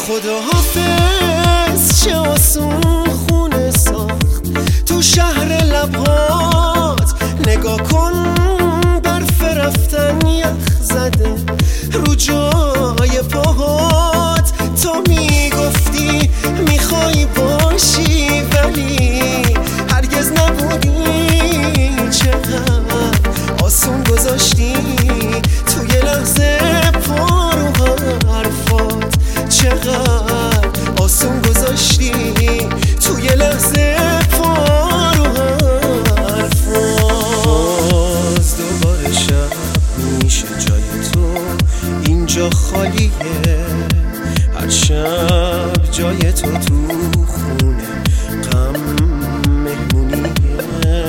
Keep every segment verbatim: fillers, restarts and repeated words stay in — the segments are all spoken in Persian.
خدا حافظ چه آسون خونه ساخت تو شهر لبهات، نگاه کن برف رفتن یخ زده رو جای پاهات. تو میگفتی میخوای باشی ولی هرگز نبودی، چقدر آسون گذاشتی توی لحظه پا رو حرفات، چقدر آسون گذاشتی توی لحظه پا رو حرفات. باز دوباره شب میشه جای تو اینجا خالیه، هر شب جای تو تو خونه غم مهمونیه.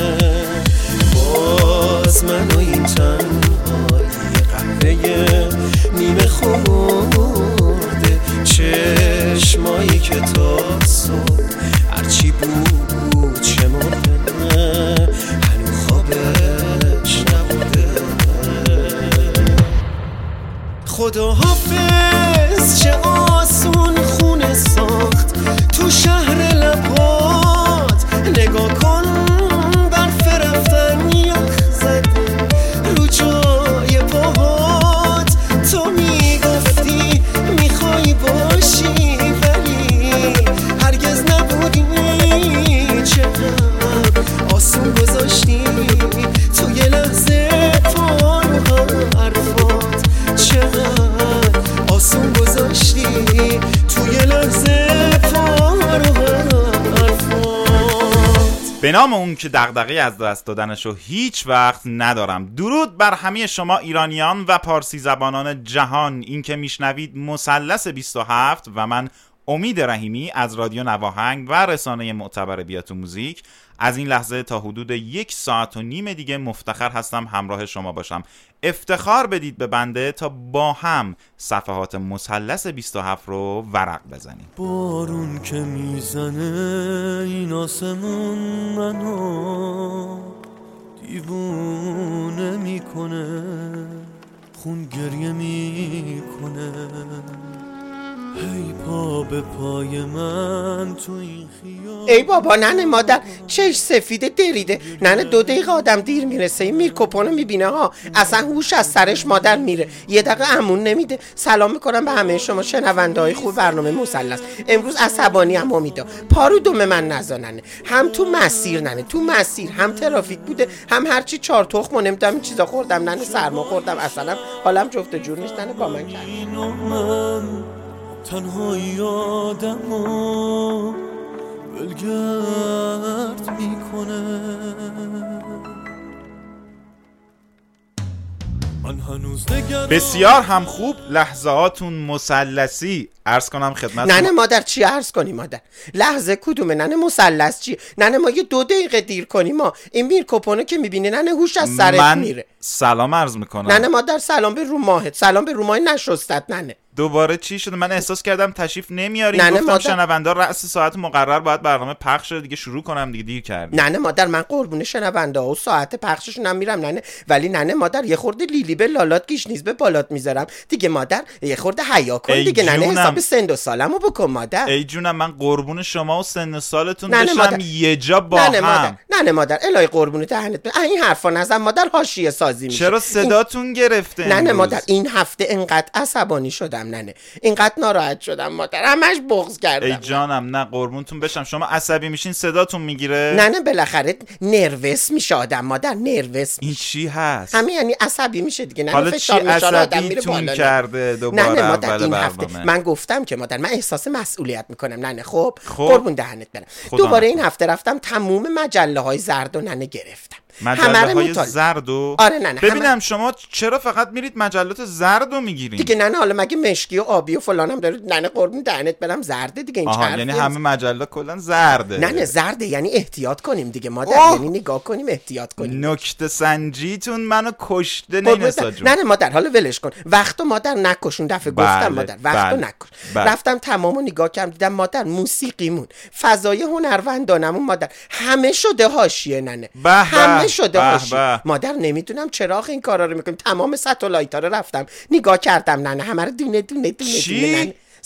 باز من و این تنهایی قهوه نیمه خورده، چشمایی که تا صبح هرچی بود شمرده هنو خوابش نبوده. خدا حافظ چه آسون خونه ساخت تو شهر لبهات، نگاه کن برف رفتن یخ زده رو جای پاهات. تو میگفتی میخوای باشی ولی هرگز نبودی، چقدر آسون گذاشتی توی لحظه پا رو حرفات، چقدر آسون گذاشتی توی لحظه پا رو حرفات. به نام اون که دغدغه از دست دادنشو هیچ وقت ندارم. درود بر همه شما ایرانیان و پارسی زبانان جهان. این که میشنوید مثلث بیست و هفت و من امید رحیمی از رادیو نواهنگ و رسانه معتبر بیات و موزیک از این لحظه تا حدود یک ساعت و نیم دیگه مفتخر هستم همراه شما باشم. افتخار بدید به بنده تا با هم صفحات مثلث بیست و هفت رو ورق بزنیم. بارون که میزنه این آسمون منو دیوونه میکنه، خون گریه میکنه، هی پا به پای من تو این خیال. ای بابا ننه مادر چش سفیده دریده، ننه دو دقیقه آدم دیر میرسه. این میرکوپونو میبینه ها اصلا هوش از سرش مادر میره، یه دقیقه امون نمیده. سلام میکنم به همه شما شنونده های خوب برنامه مثلث. امروز عصبانی هم امیدا پارو دوم من نزا ننه، هم تو مسیر ننه، تو مسیر هم ترافیک بوده هم هرچی چهار تخم و نمیدونم این چیزا خوردم ننه، سرما خوردم اصلا حالم جفت جور نیست ننه با من کرد. تنهایی آدمو ولگرد میکنه. من هنوز بسیار هم خوب لحظهاتون مثلثی. عرض کنم خدمت ننه مادر چی عرض کنی مادر؟ لحظه کدومه ننه؟ مثلث چی؟ ننه ما یه دو دقیقه دیر کنیم ما این میرکوپونو که میبینی ننه هوش از سرت من میره. سلام عرض میکنم ننه مادر سلام به رو ماهت، سلام به رو ماه نشستت ننه. دوباره چی شده؟ من احساس کردم تشریف نمیاریم. ننه گفتم مادر... شنوندا رأس ساعت مقرر باید برنامه پخش شده دیگه شروع کنم دیگه دیر کردیم. ننه مادر من قربون شنوندا و ساعت پخششون هم میرم ننه، ولی ننه مادر یه خورده لیلی به لالات گیش نیز به بالات میذارم دیگه مادر، یه خورده حیا کن دیگه ننه، حساب سن و سالمو بکن مادر. ای جونم من قربون شما و سن و سالتون بشم یه جا با ننه هم. مادر ننه مادر الهی قربون دهنت این حرفا نزن مادر، حاشیه سازی میشه. چرا صداتون این... گرفته ننه مادر این هفته انقدر عصبانی شدم ننه، اینقدر ناراحت شدم مادر، همش بغض کردم. ای جانم نه قربونتون بشم، شما عصبی میشین صداتون میگیره؟ ننه بالاخره نروس میشه آدم مادر، نروس. این چی هست؟ همین یعنی عصبی میشه دیگه ننه، حالا فشار چی میشه آدم میره عصبیتون بالا. کرده دوباره؟ ننه مادر این برنامه. هفته من گفتم که مادر من احساس مسئولیت میکنم ننه. خب, خب. قربون دهنت برم. دوباره این هفته رفتم تموم مجله های زرد و ننه گرفتم. مجله های زرد و آره ننه ببینم همه... شما چرا فقط میرید مجلات زرد رو میگیرید دیگه ننه؟ حالا مگه مشکی و آبی و فلانم داره ننه؟ قربون دهنت برم زرده دیگه این آها یعنی همه مجله کلا زرده؟ ننه زرده یعنی احتیاط کنیم دیگه مادر، یعنی نگاه کنیم احتیاط کنیم. نکته سنجیتون منو کشته نینسا جون. ننه مادر حالا ولش کن، وقتو مادر نکشون دفعه بله. گفتم مادر وقتو بله. نکش بله. رفتم تمامو نگاه کردم دیدم مادر موسیقیمون فضای هنرمندانمون مادر همه شده حاشیه ننه، بح همه بح. شده بح حاشیه بح. مادر نمیدونم چرا این کارا رو میکنیم. تمام ساتلایت‌ها رو رفتم نگاه کردم ننه، همه رو دونه دونه دونه, دونه ننه.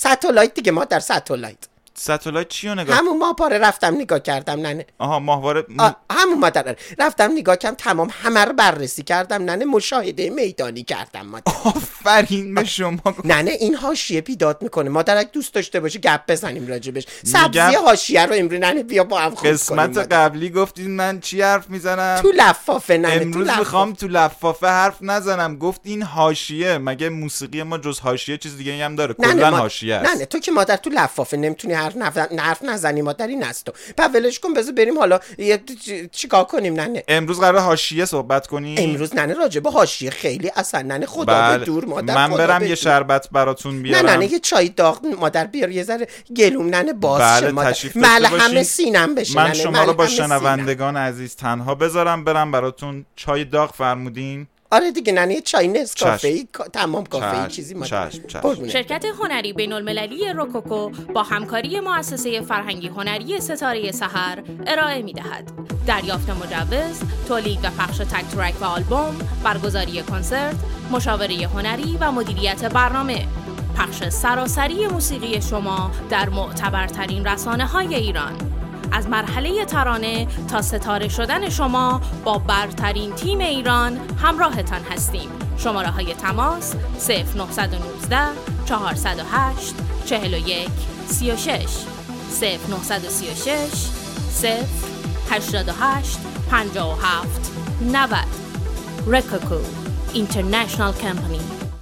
ستالایت دیگه مادر، ستالایت. ستالایت چیو نگاه؟ همون ماهواره رفتم نگاه کردم ننه. آها ماهواره م... همون مادر رفتم نگاه کردم، تمام همه رو بررسی کردم ننه، مشاهده میدانی کردم مادر. آفرین به شما. ننه این حاشیه بیداد میکنه مادر، اگه دوست داشته باشه گپ بزنیم راجبش. سبزی حاشیه رو امروز ننه بیا با هم خوب قسمت قبلی گفتین من چی حرف میزنم؟ تو لفافه ننه. امروز میخوام تو لفافه حرف نزنم. گفتین حاشیه، مگه موسیقی ما جز حاشیه چیز دیگه هم داره؟ کلا حاشیه است. نه تو که مادر تو لفافه نمیتونی حرف حرف نزنی مادر، این است تو پولش کن، بذار بریم حالا چیکار کنیم ننه. امروز قرار حاشیه صحبت کنیم. امروز ننه راجع به حاشیه خیلی اصلا ننه خدا بله. به دور مادر، من برم یه شربت براتون بیارم. نه ننه یه چای داغ مادر بیار، یه ذره گلوم ننه باز بله شه مادر، ملهم سینم بشه. من شما رو با شنوندگان عزیز تنها بذارم برم براتون. چای داغ فرمودین؟ آره دیگه ننه یه چای نسکافه‌ای تمام کافه‌ای چیزی مادر. چشم. چشم. شرکت هنری بین‌المللی روکوکو با همکاری مؤسسه فرهنگی هنری ستاره سحر ارائه می‌دهد. دریافت مجوز، تولید و پخش تک ترک و آلبوم، برگزاری کنسرت، مشاوره هنری و مدیریت برنامه، پخش سراسری موسیقی شما در معتبرترین رسانه‌های ایران. از مرحله ترانه تا ستاره شدن شما با برترین تیم ایران همراهتان هستیم. شماره های تماس صفر نه یک نه چهارصد و هشت چهل و یک سی و شش صفر نه سه شش صفر هشتاد و هشت پنجاه و هفت نود. روکوکو اینترنشنال کمپانی.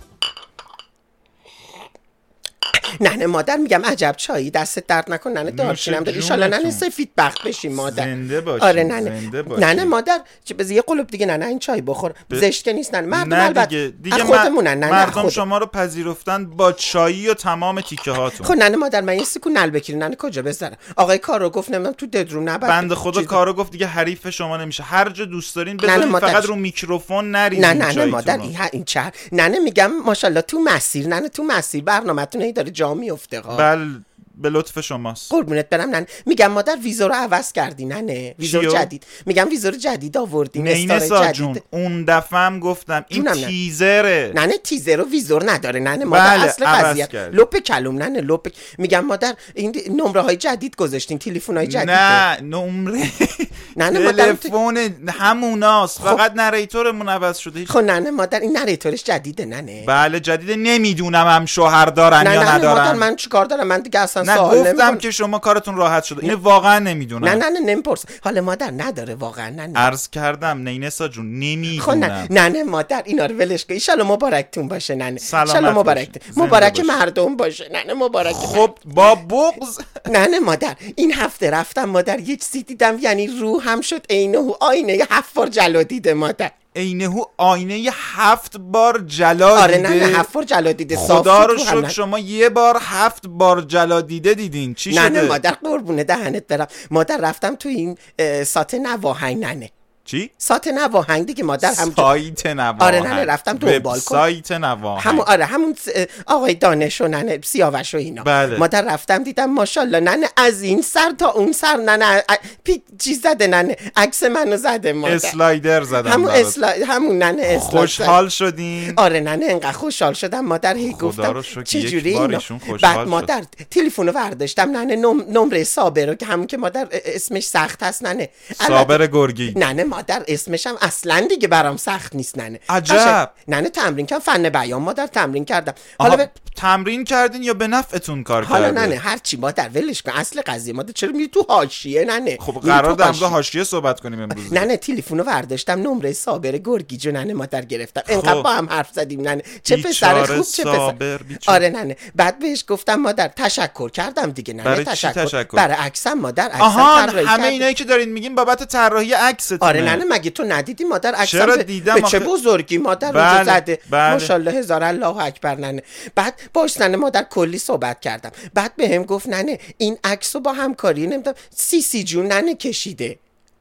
ننه مادر میگم عجب چایی، دستت درد نکن ننه، دارچینم داری ان شاء الله ننه سفید بخت بشی مادر. زنده باشی. آره ننه زنده باشی. ننه مادر چه بذار یه قلوب دیگه ننه این چای بخور. ب... زشت که نیست ننه. مردم نه البته دیگه دیگه خودمونن ننه. مردم خود. شما رو پذیرفتن با چایی و تمام تیکه هاتون. خب ننه مادر من یه سکون نل بکیری ننه کجا بذارم؟ آقای کارو گفت نمیدونم تو ددروم نبر. بنده خدا کارو گفت دیگه حریف شما نمیشه. هر جا دوست دارین بذارین، فقط رو میکروفون نریزین. نه ننه مادر این این چه ننه میگم ماشاءالله تو مسیر ننه، تو مسیر برنامه‌تون هی داره جا میفته. بله به لطف شماست. قربونت برم ننه. میگم مادر ویزا رو عوض کردی ننه، ویزا جدید. میگم ویزا جدید آوردین استاره جدید. اون دفعه هم گفتم این تیزره. ننه تیزر و ویزور نداره ننه مادر. بله اصل قضیه لپ کلم ننه لپ. میگم مادر این نمره های جدید گذاشتین، تلفن های جدید. نه نمره ننه مادر تلفن هموناست، فقط نریتورمون عوض شده. خب ننه مادر این نریتورش جدیده ننه. بله جدیده. نمیدونم هم شوهر دارن نه یا نه ندارن. مادر من چیکار دارم؟ من دیگه اصلا نه گفتم که شما کارتون راحت شده. اینو واقعا نمیدونم. نه نه نه نمیپرس. حالا مادر نداره واقعا ننه. عرض کردم نینسا جون نمیدونم. خب نه نه نه مادر اینا رو ولش کن. ان شاء الله مبارکتون باشه ننه. ان شاء الله مبارک مبارک مردم باشه ننه. مبارک. خب با بغض ننه مادر این هفته رفتم مادر یه چیزی دیدم یعنی روحم شد عینه آینه هفت بار جلو دیده مادر. عینه آینه هفت بار جلا آره دیده. نه نه هفت بار جلا دیده. خدا رو شکر شما یه بار هفت بار جلا دیده دیدین. چی نه شده؟ نه مادر قربونه دهنت برم مادر. رفتم تو این سات نواهنگ ننه. چی؟ سایت نواهنگ دیگه مادر. هم سایت نواهنگ. آره نه رفتم دنبال کن. سایت نواهنگ. همون آره همون آقای دانش و ننه سیاوش و اینا. بله. مادر رفتم دیدم ماشاءالله ننه از این سر تا اون سر ننه پی چیز زده ننه عکس منو زده مادر. اسلایدر زدم. همون اسلا... همون ننه اسلایدر. خوشحال شدین؟ آره ننه انقدر خوشحال شدم مادر. هی گفتم چه جوری اینا. بعد مادر تلفنو برداشتم ننه نمره صابر رو که همون که مادر اسمش سخت هست ننه. صابر گرگی. ننه مادر اسمش هم اصلا دیگه برام سخت نیست ننه. عجب. ننه تمرین کردم فن بیان مادر تمرین کردم. حالا ب... تمرین کردین یا به نفعتون کار کرده؟ حالا ننه هر چی مادر ولش کن. اصل قضیه مادر چرا میری تو حاشیه ننه؟ خب قرار در مورد حاشیه صحبت کنیم امروز. ننه تلفنو برداشتم نمره صابر گرگی جو ننه مادر گرفتم. انقدر با هم حرف زدیم ننه. چه پسر خوب چه پسر. آره ننه بعد بهش گفتم مادر تشکر کردم دیگه ننه. برای تشکر. تشکر؟ برای عکسم مادر. عکسم آها همه اینایی که دارین میگین بابت طراحی عکستون. آره ننه مگه تو ندیدی مادر عکسم چرا به, دیدم به آخه... چه بزرگی مادر بله. رو زده. بله. ماشاءالله هزار الله اکبر ننه. بعد باش ننه مادر کلی صحبت کردم. بعد بهم گفت ننه این عکسو با همکاری نمیدونم سی سی جون ننه کشیده.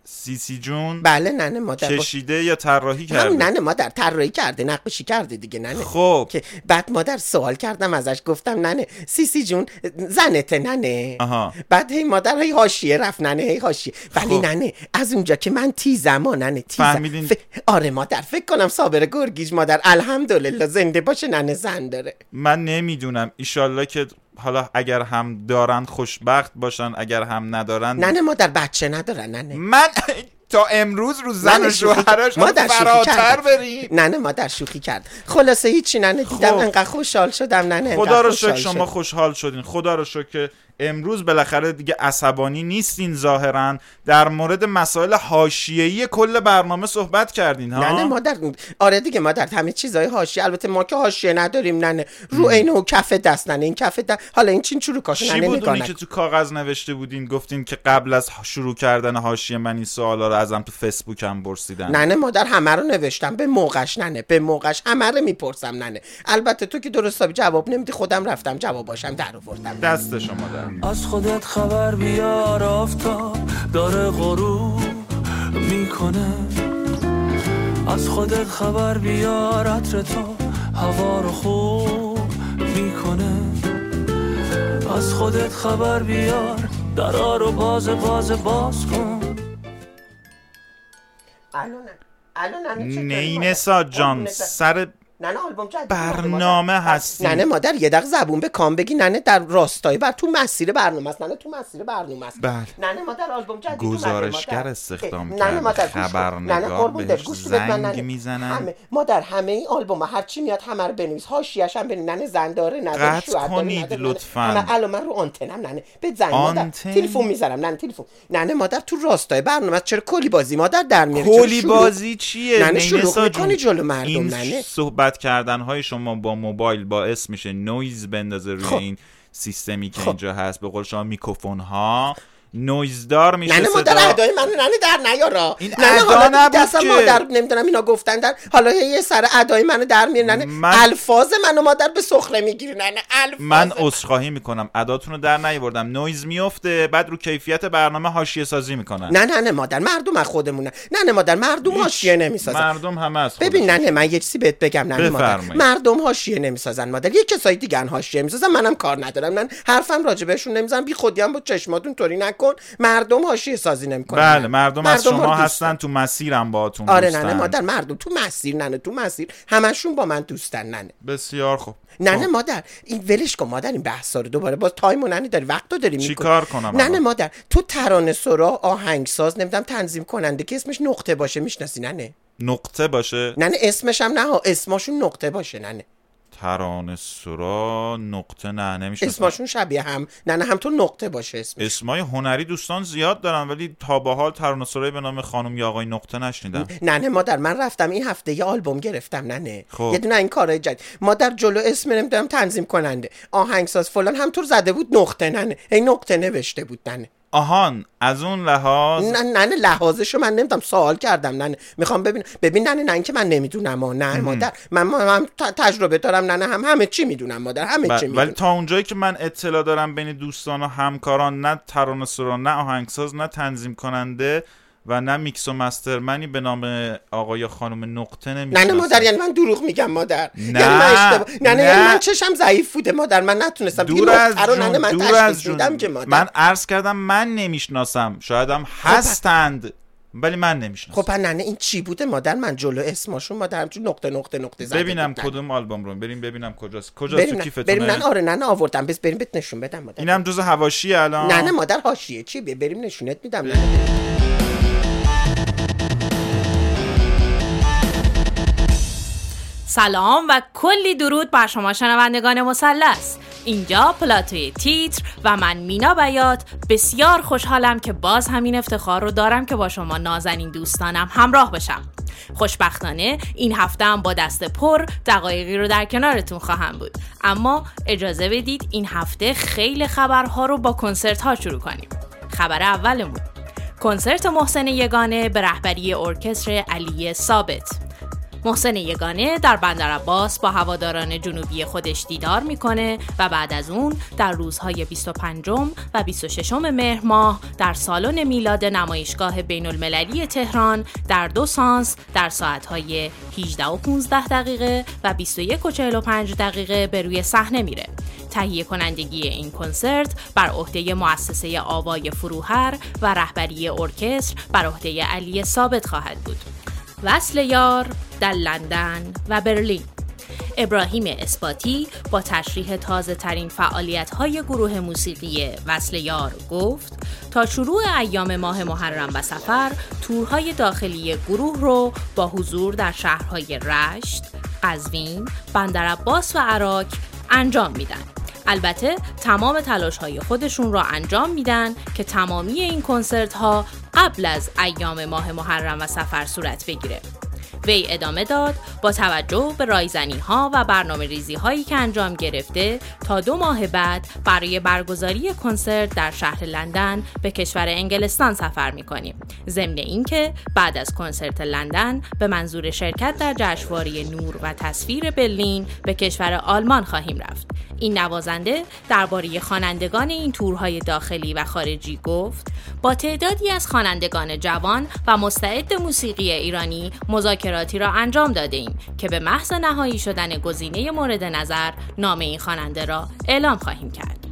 سیسی جون بله ننه مادر. کشیده یا طراحی کرده؟ هم ننه مادر طراحی کرده، نقاشی کرده دیگه ننه. خب که بعد مادر سوال کردم ازش، گفتم ننه سیسی جون زنته ننه؟ آها. بعد هی مادر هی حاشیه رفت ننه، هی حاشیه. ولی خب. ننه از اونجا که من تیزم ها ننه تیزم. فهمیدین؟ ف... آره مادر فکر کنم صابر گرگیج مادر الحمدلله زنده باشه ننه زن داره. من نمیدونم، ایشالله که حالا اگر هم دارن خوشبخت باشن، اگر هم ندارن. ننه مادر بچه ندارن ننه. من تا امروز رو زن و شوهرش فراتر بریم. ننه مادر شوخی کرد. خلاصه هیچی ننه دیدم خب. انقدر خوشحال شدم ننه. خدا رو شکر شما خوشحال شدین، خدا رو شکر که امروز بالاخره دیگه عصبانی نیستین ظاهرا. در مورد مسائل حاشیه‌ای کل برنامه صحبت کردین ها؟ نه نه مادر، آره دیگه مادر همه چیزای حاشیه. البته ما که حاشیه نداریم ننه، رو عین و کف دست ننه. این کف دست حالا این چین چروکاش ننه نگاه. چی بود اونی که تو کاغذ نوشته بودین گفتین که قبل از شروع کردن حاشیه من این سوالا رو ازم تو فیسبوک هم پرسیدن؟ ننه مادر همه رو نوشتم به موقعش ننه، به موقعش همه رو میپرسم ننه. البته تو که درست حسابی جواب نمیدی، خودم رفتم جواباشم در آوردم. دست شما در. از خودت خبر بیار، آفتاب داره غروب میکنه. از خودت خبر بیار، عطر تو هوا رو خوب میکنه. از خودت خبر بیار، درا رو باز باز باز کن. الان الان نینسا جان سر ننه آلبوم جدید برنامه هستی. ننه مادر یه دقیقه زبون به کام بگی ننه، در راستای بر تو مسیر برنامه است ننه، تو مسیر برنامه است. بله. ننه مادر آلبوم جدید گزارشگر استخدام کرده. مادر خبرنگار بهش زنگ میزنن. مادر همه این آلبوم هر چی میاد همه رو بنویس، حاشیه‌اش هم بنویس. ننه زن داره نداره شوهر داره کنید لطفاً. همه الان من رو آنتنم ننه به زنگ مادر تلفن میذارم ننه تلفن. ننه مادر تو راستای برنامه است. چرا کلی بازی مادر در میاره؟ کلی بازی چیه؟ ننه شروع میکنی جلو مردم. این ننه صحبت کردن های شما با موبایل باعث میشه نویز بندازه روی خب. این سیستمی که خب. اینجا هست. به قول شما میکروفون ها نویزدار میشه. ننه مادر ادای منو ننه در نیارا. این ننه ادا حالا نبود دستم که. مادر نمیدونم اینا گفتن در حالا یه سر ادای منو در میاره ننه. من... الفاظ منو مادر به سخره میگیری ننه. الفاظ من عذرخواهی میکنم اداتون رو در نیاوردم. نویز میفته بعد رو کیفیت برنامه حاشیه سازی میکنن. نه نه نه مادر مردم از خودمونه. ننه مادر مردم حاشیه نمیسازن. مردم همه از خودشون. ببین ننه من یه چیزی بهت بگم ننه مادر، مردم حاشیه نمیسازن مادر. یه کسای دیگه ان حاشیه میسازن، منم کار ندارم. من حرفم راجع بهشون نمیزنم، بی خودی هم با چشماتون طوری نکن. مردم حاشیه سازی نمیکنن. بله مردم, مردم از شما هستن، تو مسیرم باهاتون آره دوستن. ننه مادر مردم تو مسیر ننه، تو مسیر همشون با من دوستن ننه. بسیار خوب. ننه خب. مادر این ولش کن مادر، این بحثا رو دوباره باز تایم و ننه داری وقتو داری میکنی. چی کار کنم؟ ننه مادر تو ترانه سرا، آهنگساز، نمیدونم تنظیم کننده که اسمش نقطه باشه میشناسی ننه؟ نقطه باشه؟ ننه اسمش هم نه، اسمشون نقطه باشه ننه. ترانه سرا نقطه نه نمیشه. اسمشون شبیه هم ننه، هم تو نقطه باشه اسمش. اسمای هنری دوستان زیاد دارن ولی تا به حال ترانه سرایی به نام خانم یا آقای نقطه نشنیدم. ننه مادر من رفتم این هفته یه آلبوم گرفتم ننه. خب. یه دونه این کارهای جدید مادر جلو اسم نمیدونم تنظیم کننده، آهنگساز فلان همطور زده بود نقطه ننه، این نقطه نوشته بود ننه. آهان از اون لحاظ نه نه لحاظشو من نمیدونم، سوال کردم ننه، میخوام ببین ببین ننه نه اینکه من نمیدونم ها نه مادر، من هم تجربه دارم ننه، هم همه چی میدونم مادر، همه ب... چی میدونم. ولی تا اونجایی که من اطلاع دارم بین دوستان و همکاران نه ترانه سرا، نه آهنگساز، نه تنظیم کننده و نه میکس و مسترمنی به نام آقای خانم نقطه نمیشناسم. نه نه مادر یعنی من دروغ میگم مادر. نه یعنی من اشتباه. نه نه یعنی من چشم ضعیف بوده مادر، من نتونستم دور از جون. ننه من دور از جون. که مادر. من عرض کردم من نمیشناسم، شاید هم هستند ولی من نمیشناسم. خب ننه این چی بوده مادر؟ من جلو اسمشون مادر همچون نقطه نقطه نقطه زده ببینم بودن. کدوم آلبوم رو بریم ببینم کجاست. کجاست تو کیفتونه؟ بریم نه آره نه آوردم بس بریم بهت نشون بدم مادر. اینم جزء حواشی الان. نه نه مادر حاشیه چی؟ بریم نشونت میدم نه. سلام و کلی درود بر شما شنوندگان مثلث. اینجا پلاتوی تیتر و من مینا بیات بسیار خوشحالم که باز همین افتخار رو دارم که با شما نازنین دوستانم همراه بشم. خوشبختانه این هفته هم با دست پر دقایقی رو در کنارتون خواهم بود، اما اجازه بدید این هفته خیلی خبرها رو با کنسرت ها شروع کنیم. خبر اولمون کنسرت محسن یگانه به رهبری ارکستر علی ثابت. محسن یگانه در بندرعباس با هواداران جنوبی خودش دیدار میکنه و بعد از اون در روزهای بیست و پنجم و بیست و ششم مهر ماه در سالن میلاد نمایشگاه بین المللی تهران در دو سانس در ساعتهای هجده و پانزده دقیقه و بیست و یک و چهل و پنج دقیقه به روی صحنه میره. تهیه کنندگی این کنسرت بر عهده مؤسسه آوای فروهر و رهبری ارکستر بر عهده علی ثابت خواهد بود. وصل یار در لندن و برلین. ابراهیم اثباتی با تشریح تازه ترین فعالیت های گروه موسیقی وصل یار گفت تا شروع ایام ماه محرم و صفر تورهای داخلی گروه رو با حضور در شهرهای رشت، قزوین، بندرعباس و عراق انجام میدن. البته تمام تلاش‌های خودشون را انجام میدن که تمامی این کنسرت ها قبل از ایام ماه محرم و صفر صورت بگیره. وی ادامه داد با توجه به رایزنی ها و برنامه ریزی هایی که انجام گرفته تا دو ماه بعد برای برگزاری کنسرت در شهر لندن به کشور انگلستان سفر میکنیم. ضمن اینکه بعد از کنسرت لندن به منظور شرکت در جشنواره نور و تصویر برلین به کشور آلمان خواهیم رفت. این نوازنده درباره خوانندگان این تورهای داخلی و خارجی گفت با تعدادی از خوانندگان جوان و مستعد موسیقی ایرانی مذاکراتی را انجام داده‌ایم که به محض نهایی شدن گزینه مورد نظر نام این خواننده را اعلام خواهیم کرد.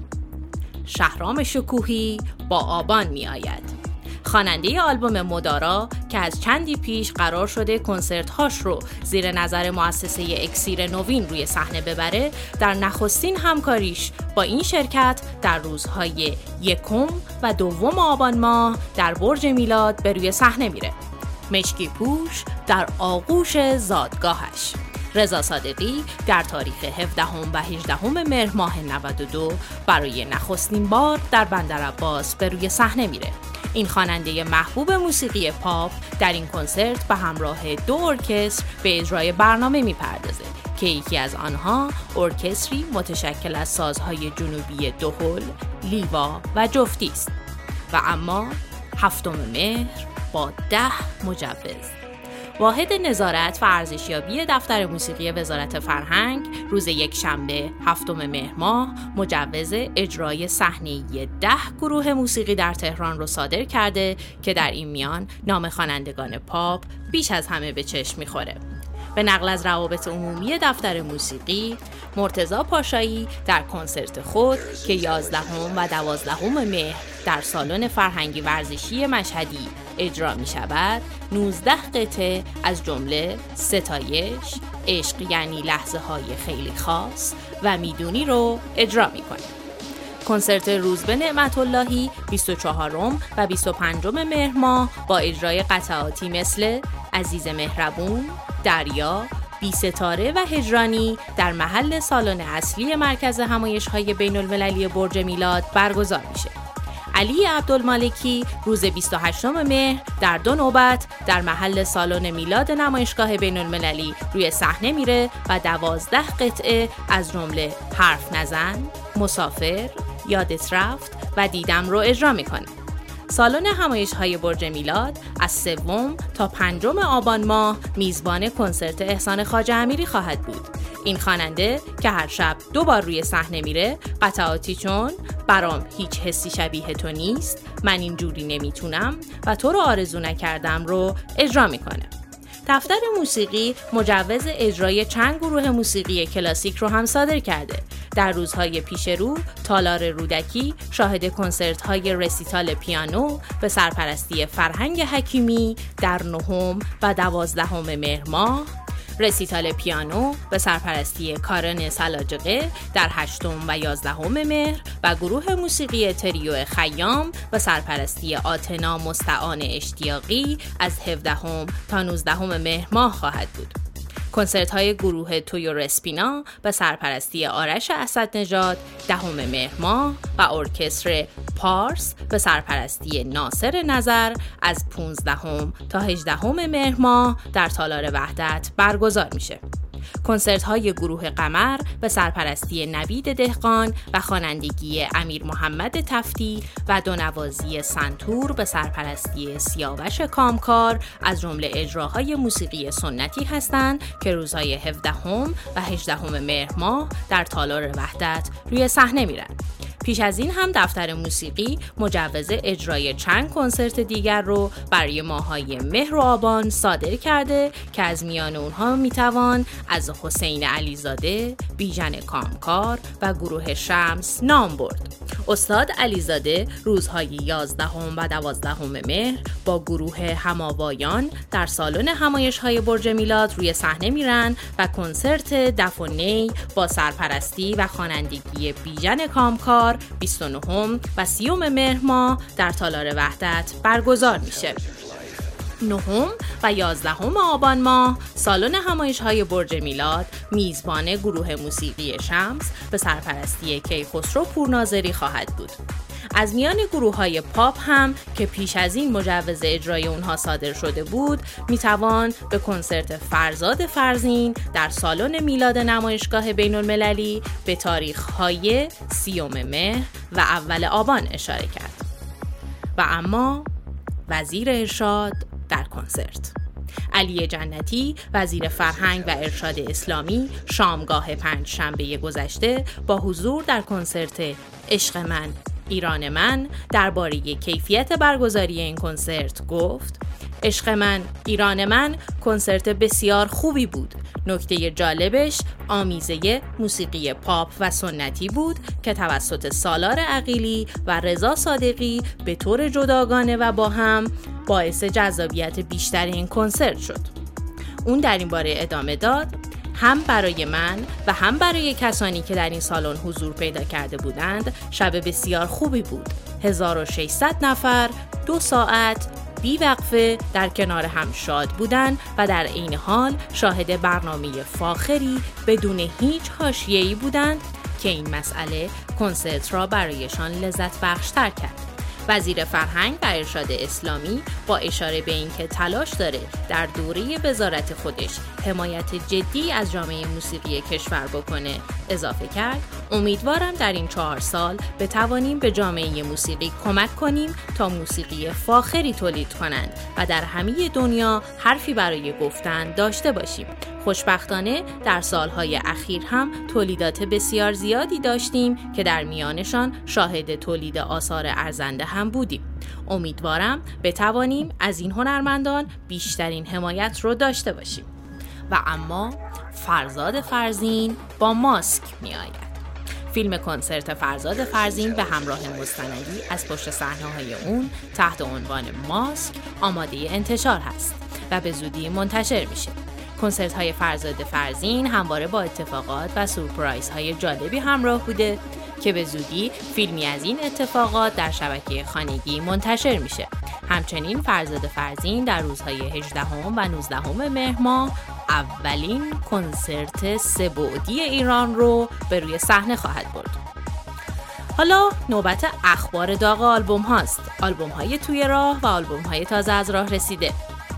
شهرام شکوهی با آبان می آید. خواننده آلبوم مدارا که از چندی پیش قرار شده کنسرت هاش رو زیر نظر مؤسسه اکسیر نوین روی صحنه ببره، در نخستین همکاریش با این شرکت در روزهای یکم و دوم آبان ماه در برج میلاد به روی صحنه میره. مشکی پوش در آغوش زادگاهش. رضا صادقی در تاریخ هفدهم و هجدهم مهر ماه نود و دو برای نخستین بار در بندرعباس به روی صحنه میره. این خواننده محبوب موسیقی پاپ در این کنسرت به همراه دو ارکستر به اجرای برنامه میپردازه که یکی از آنها ارکستری متشکل از سازهای جنوبی دهل، لیوا و جفتی است. و اما هفتم مهر با ده مجوز. واحد نظارت و ارزشیابی دفتر موسیقی وزارت فرهنگ روز یک شنبه هفتم مهر ماه مجوز اجرای صحنه‌ای ده گروه موسیقی در تهران را صادر کرده که در این میان نام خوانندگان پاپ بیش از همه به چشم می‌خوره. به نقل از روابط عمومی دفتر موسیقی، مرتضی پاشایی در کنسرت خود که یازدهم و دوازدهم مهر در سالن فرهنگی ورزشی مشهدی اجرا می شود، نوزده قطعه از جمله ستایش، عشق یعنی لحظه های خیلی خاص و میدونی رو اجرا می کنه. کنسرت روزبه نعمت اللهی بیست و چهارم و بیست و پنجم مهر ماه با اجرای قطعاتی مثل عزیز مهربون، دریا، بی ستاره و هجرانی در محل سالن اصلی مرکز همایش‌های بین‌المللی برج میلاد برگزار میشه. علی عبدالمالکی روز بیست و هشتم مهر در دو نوبت در محل سالن میلاد نمایشگاه بین‌المللی روی صحنه میره و دوازده قطعه از جمله حرف نزن، مسافر، یادت رفت و دیدم رو اجرا میکنه. سالن همایش‌های برج میلاد از سوم تا پنجم آبان ماه میزبان کنسرت احسان خواجه امیری خواهد بود. این خواننده که هر شب دو بار روی صحنه میره، قطعاتی چون برام هیچ حسی شبیه تو نیست، من اینجوری نمیتونم و تو رو آرزو نکردم رو اجرا میکنه. دفتر موسیقی مجوز اجرای چند گروه موسیقی کلاسیک رو هم صادر کرده. در روزهای پیش رو، تالار رودکی شاهد کنسرت‌های رسیتال پیانو به سرپرستی فرهنگ حکیمی در نهم و دوازدهم مهر ماه، رسیتال پیانو به سرپرستی کارن سلاجقه در هشتم و یازدهم مهر و گروه موسیقی تریو خیام به سرپرستی آتنا مستعان اشتیاقی از هفدهم تا نوزدهم مهر ماه خواهد بود. کنسرت های گروه تویو رسپینا به سرپرستی آرش اسدنژاد دهم مهر ماه و ارکستر پارس به سرپرستی ناصر نظر از پانزدهم تا هجدهم مهر ماه در تالار وحدت برگزار میشه. کنسرت های گروه قمر به سرپرستی نوید دهقان و خوانندگی امیر محمد تفتی و دونوازی سنتور به سرپرستی سیاوش کامکار از جمله اجراهای موسیقی سنتی هستند که روزهای هفدهم و هجدهم مهر ماه در تالار وحدت روی صحنه میرن. پیش از این هم دفتر موسیقی مجوز اجرای چند کنسرت دیگر رو برای ماه‌های مهر و آبان صادر کرده که از میان اونها میتوان از حسین علیزاده، بیژن کامکار و گروه شمس نام برد. استاد علیزاده روزهای یازدهم و دوازدهم مهر با گروه هماوایان در سالن همایش‌های برج میلاد روی صحنه میرن و کنسرت دف و نی با سرپرستی و خوانندگی بیژن کامکار بیست و نهم و سیوم مهر ماه در تالار وحدت برگزار میشه. نهم و یازدهم آبان ماه سالن همایش‌های برج میلاد میزبان گروه موسیقی شمس به سرپرستی کیخسرو پورناظری خواهد بود. از میان گروه‌های پاپ هم که پیش از این مجوز اجرای اونها صادر شده بود میتوان به کنسرت فرزاد فرزین در سالن میلاد نمایشگاه بین‌المللی به تاریخ‌های سیوم مهر و اول آبان اشاره کرد. و اما وزیر ارشاد در کنسرت علی جنتی، وزیر فرهنگ و ارشاد اسلامی، شامگاه پنج شنبه گذشته با حضور در کنسرت عشق من ایران من درباره کیفیت برگزاری این کنسرت گفت: عشق من ایران من کنسرت بسیار خوبی بود. نکته جالبش آمیزه موسیقی پاپ و سنتی بود که توسط سالار عقیلی و رضا صادقی به طور جداگانه و با هم باعث جذابیت بیشتر این کنسرت شد. اون در این باره ادامه داد: هم برای من و هم برای کسانی که در این سالن حضور پیدا کرده بودند شب بسیار خوبی بود. هزار و ششصد نفر دو ساعت بی وقفه در کنار هم شاد بودند و در عین حال شاهد برنامه فاخری بدون هیچ حاشیه‌ای بودند که این مسئله کنسرت را برایشان لذت بخشتر کرد. وزیر فرهنگ و ارشاد اسلامی با اشاره به اینکه تلاش داره در دوره وزارت خودش حمایت جدی از جامعه موسیقی کشور بکنه اضافه کرد: امیدوارم در این چهار سال بتوانیم به جامعه موسیقی کمک کنیم تا موسیقی فاخری تولید کنند و در همه دنیا حرفی برای گفتن داشته باشیم. خوشبختانه در سالهای اخیر هم تولیدات بسیار زیادی داشتیم که در میانشان شاهد تولید آثار ارزنده هم بودیم. امیدوارم بتوانیم از این هنرمندان بیشترین حمایت رو داشته باشیم. و اما فرزاد فرزین با ماسک می آید. فیلم کنسرت فرزاد فرزین به همراه مستندی از پشت صحنه‌های اون تحت عنوان ماسک آماده انتشار هست و به زودی منتشر میشه. کنسرت های فرزاد فرزین همواره با اتفاقات و سورپرایز های جالبی همراه بوده که به زودی فیلمی از این اتفاقات در شبکه خانگی منتشر میشه. همچنین فرزاد فرزین در روزهای هجدهم و نوزدهم مهر ماه اولین کنسرت سه بعدی ایران رو به روی صحنه خواهد برد. حالا نوبت اخبار داغ آلبوم هاست. آلبوم های توی راه و آلبوم های تازه از راه رسیده.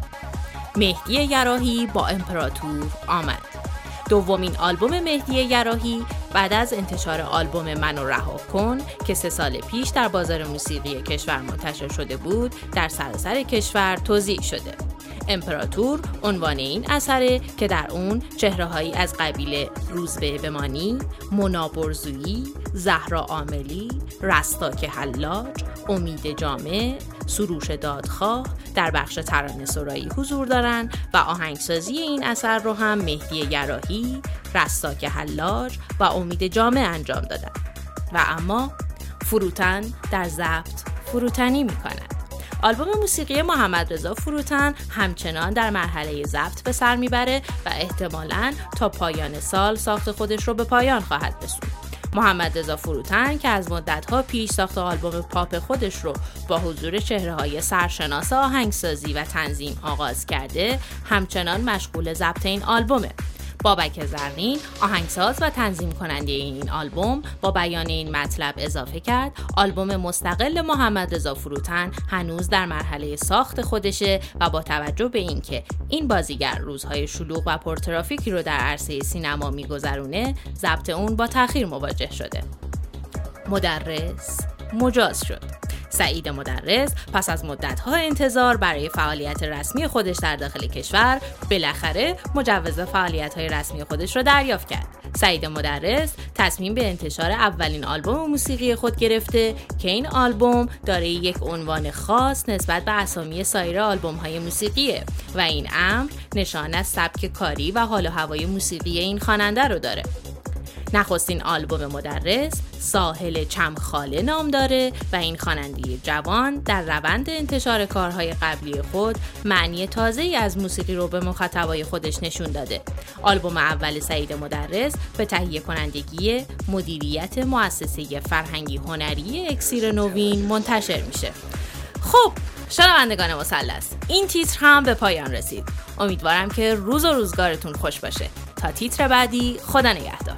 مهدی یراحی با امپراتور آمد. دومین آلبوم مهدی یراحی بعد از انتشار آلبوم منو رها کن که سه سال پیش در بازار موسیقی کشور منتشر شده بود در سراسر کشور توزیع شده. امپراتور عنوان این اثره که در اون چهره‌هایی از قبیل روزبه بمانی، مونا برزویی، زهرا عاملی، رستاک حلاج، امید جامع، سروش دادخواه در بخش ترانه سرایی حضور دارن و آهنگسازی این اثر رو هم مهدی یراحی، رستاک حلاج و امید جامع انجام دادن. و اما فروتن در ضبط فروتنی میکنند. آلبوم موسیقی محمد رضا فروتن همچنان در مرحله ضبط به سر میبره و احتمالاً تا پایان سال ساخت خودش رو به پایان خواهد رسوند. محمد رضا فروتن که از مدت‌ها پیش ساخت آلبوم پاپ خودش رو با حضور چهره‌های سرشناس آهنگسازی و تنظیم آغاز کرده، همچنان مشغول ضبط این آلبومه. بابک زرین آهنگساز و تنظیم کننده این آلبوم با بیان این مطلب اضافه کرد آلبوم مستقل محمد رضا فروتن هنوز در مرحله ساخت خودشه و با توجه به اینکه این بازیگر روزهای شلوغ و پرترافیکی رو در عرصه سینما میگذرونه ضبط اون با تأخیر مواجه شده. مدرس مجاز شد. سعید مدرس پس از مدت‌ها انتظار برای فعالیت رسمی خودش در داخل کشور بالاخره مجوز فعالیت‌های رسمی خودش را دریافت کرد. سعید مدرس تصمیم به انتشار اولین آلبوم موسیقی خود گرفته که این آلبوم دارای یک عنوان خاص نسبت به اسامی سایر آلبوم‌های موسیقیه و این امر نشان از سبک کاری و حال و هوای موسیقی این خواننده رو داره. نخستین آلبوم مدرس ساحل چمخاله نام داره و این خواننده جوان در روند انتشار کارهای قبلی خود معنی تازه‌ای از موسیقی رو به مخاطبای خودش نشون داده. آلبوم اول سعید مدرس به تهیه کنندگی مدیریت مؤسسه فرهنگی هنری اکسیر نوین منتشر میشه. خب شنوندگان مثلث، این تیتر هم به پایان رسید. امیدوارم که روز و روزگارتون خوش باشه. تا تیتر بعدی، خدا نگهدار.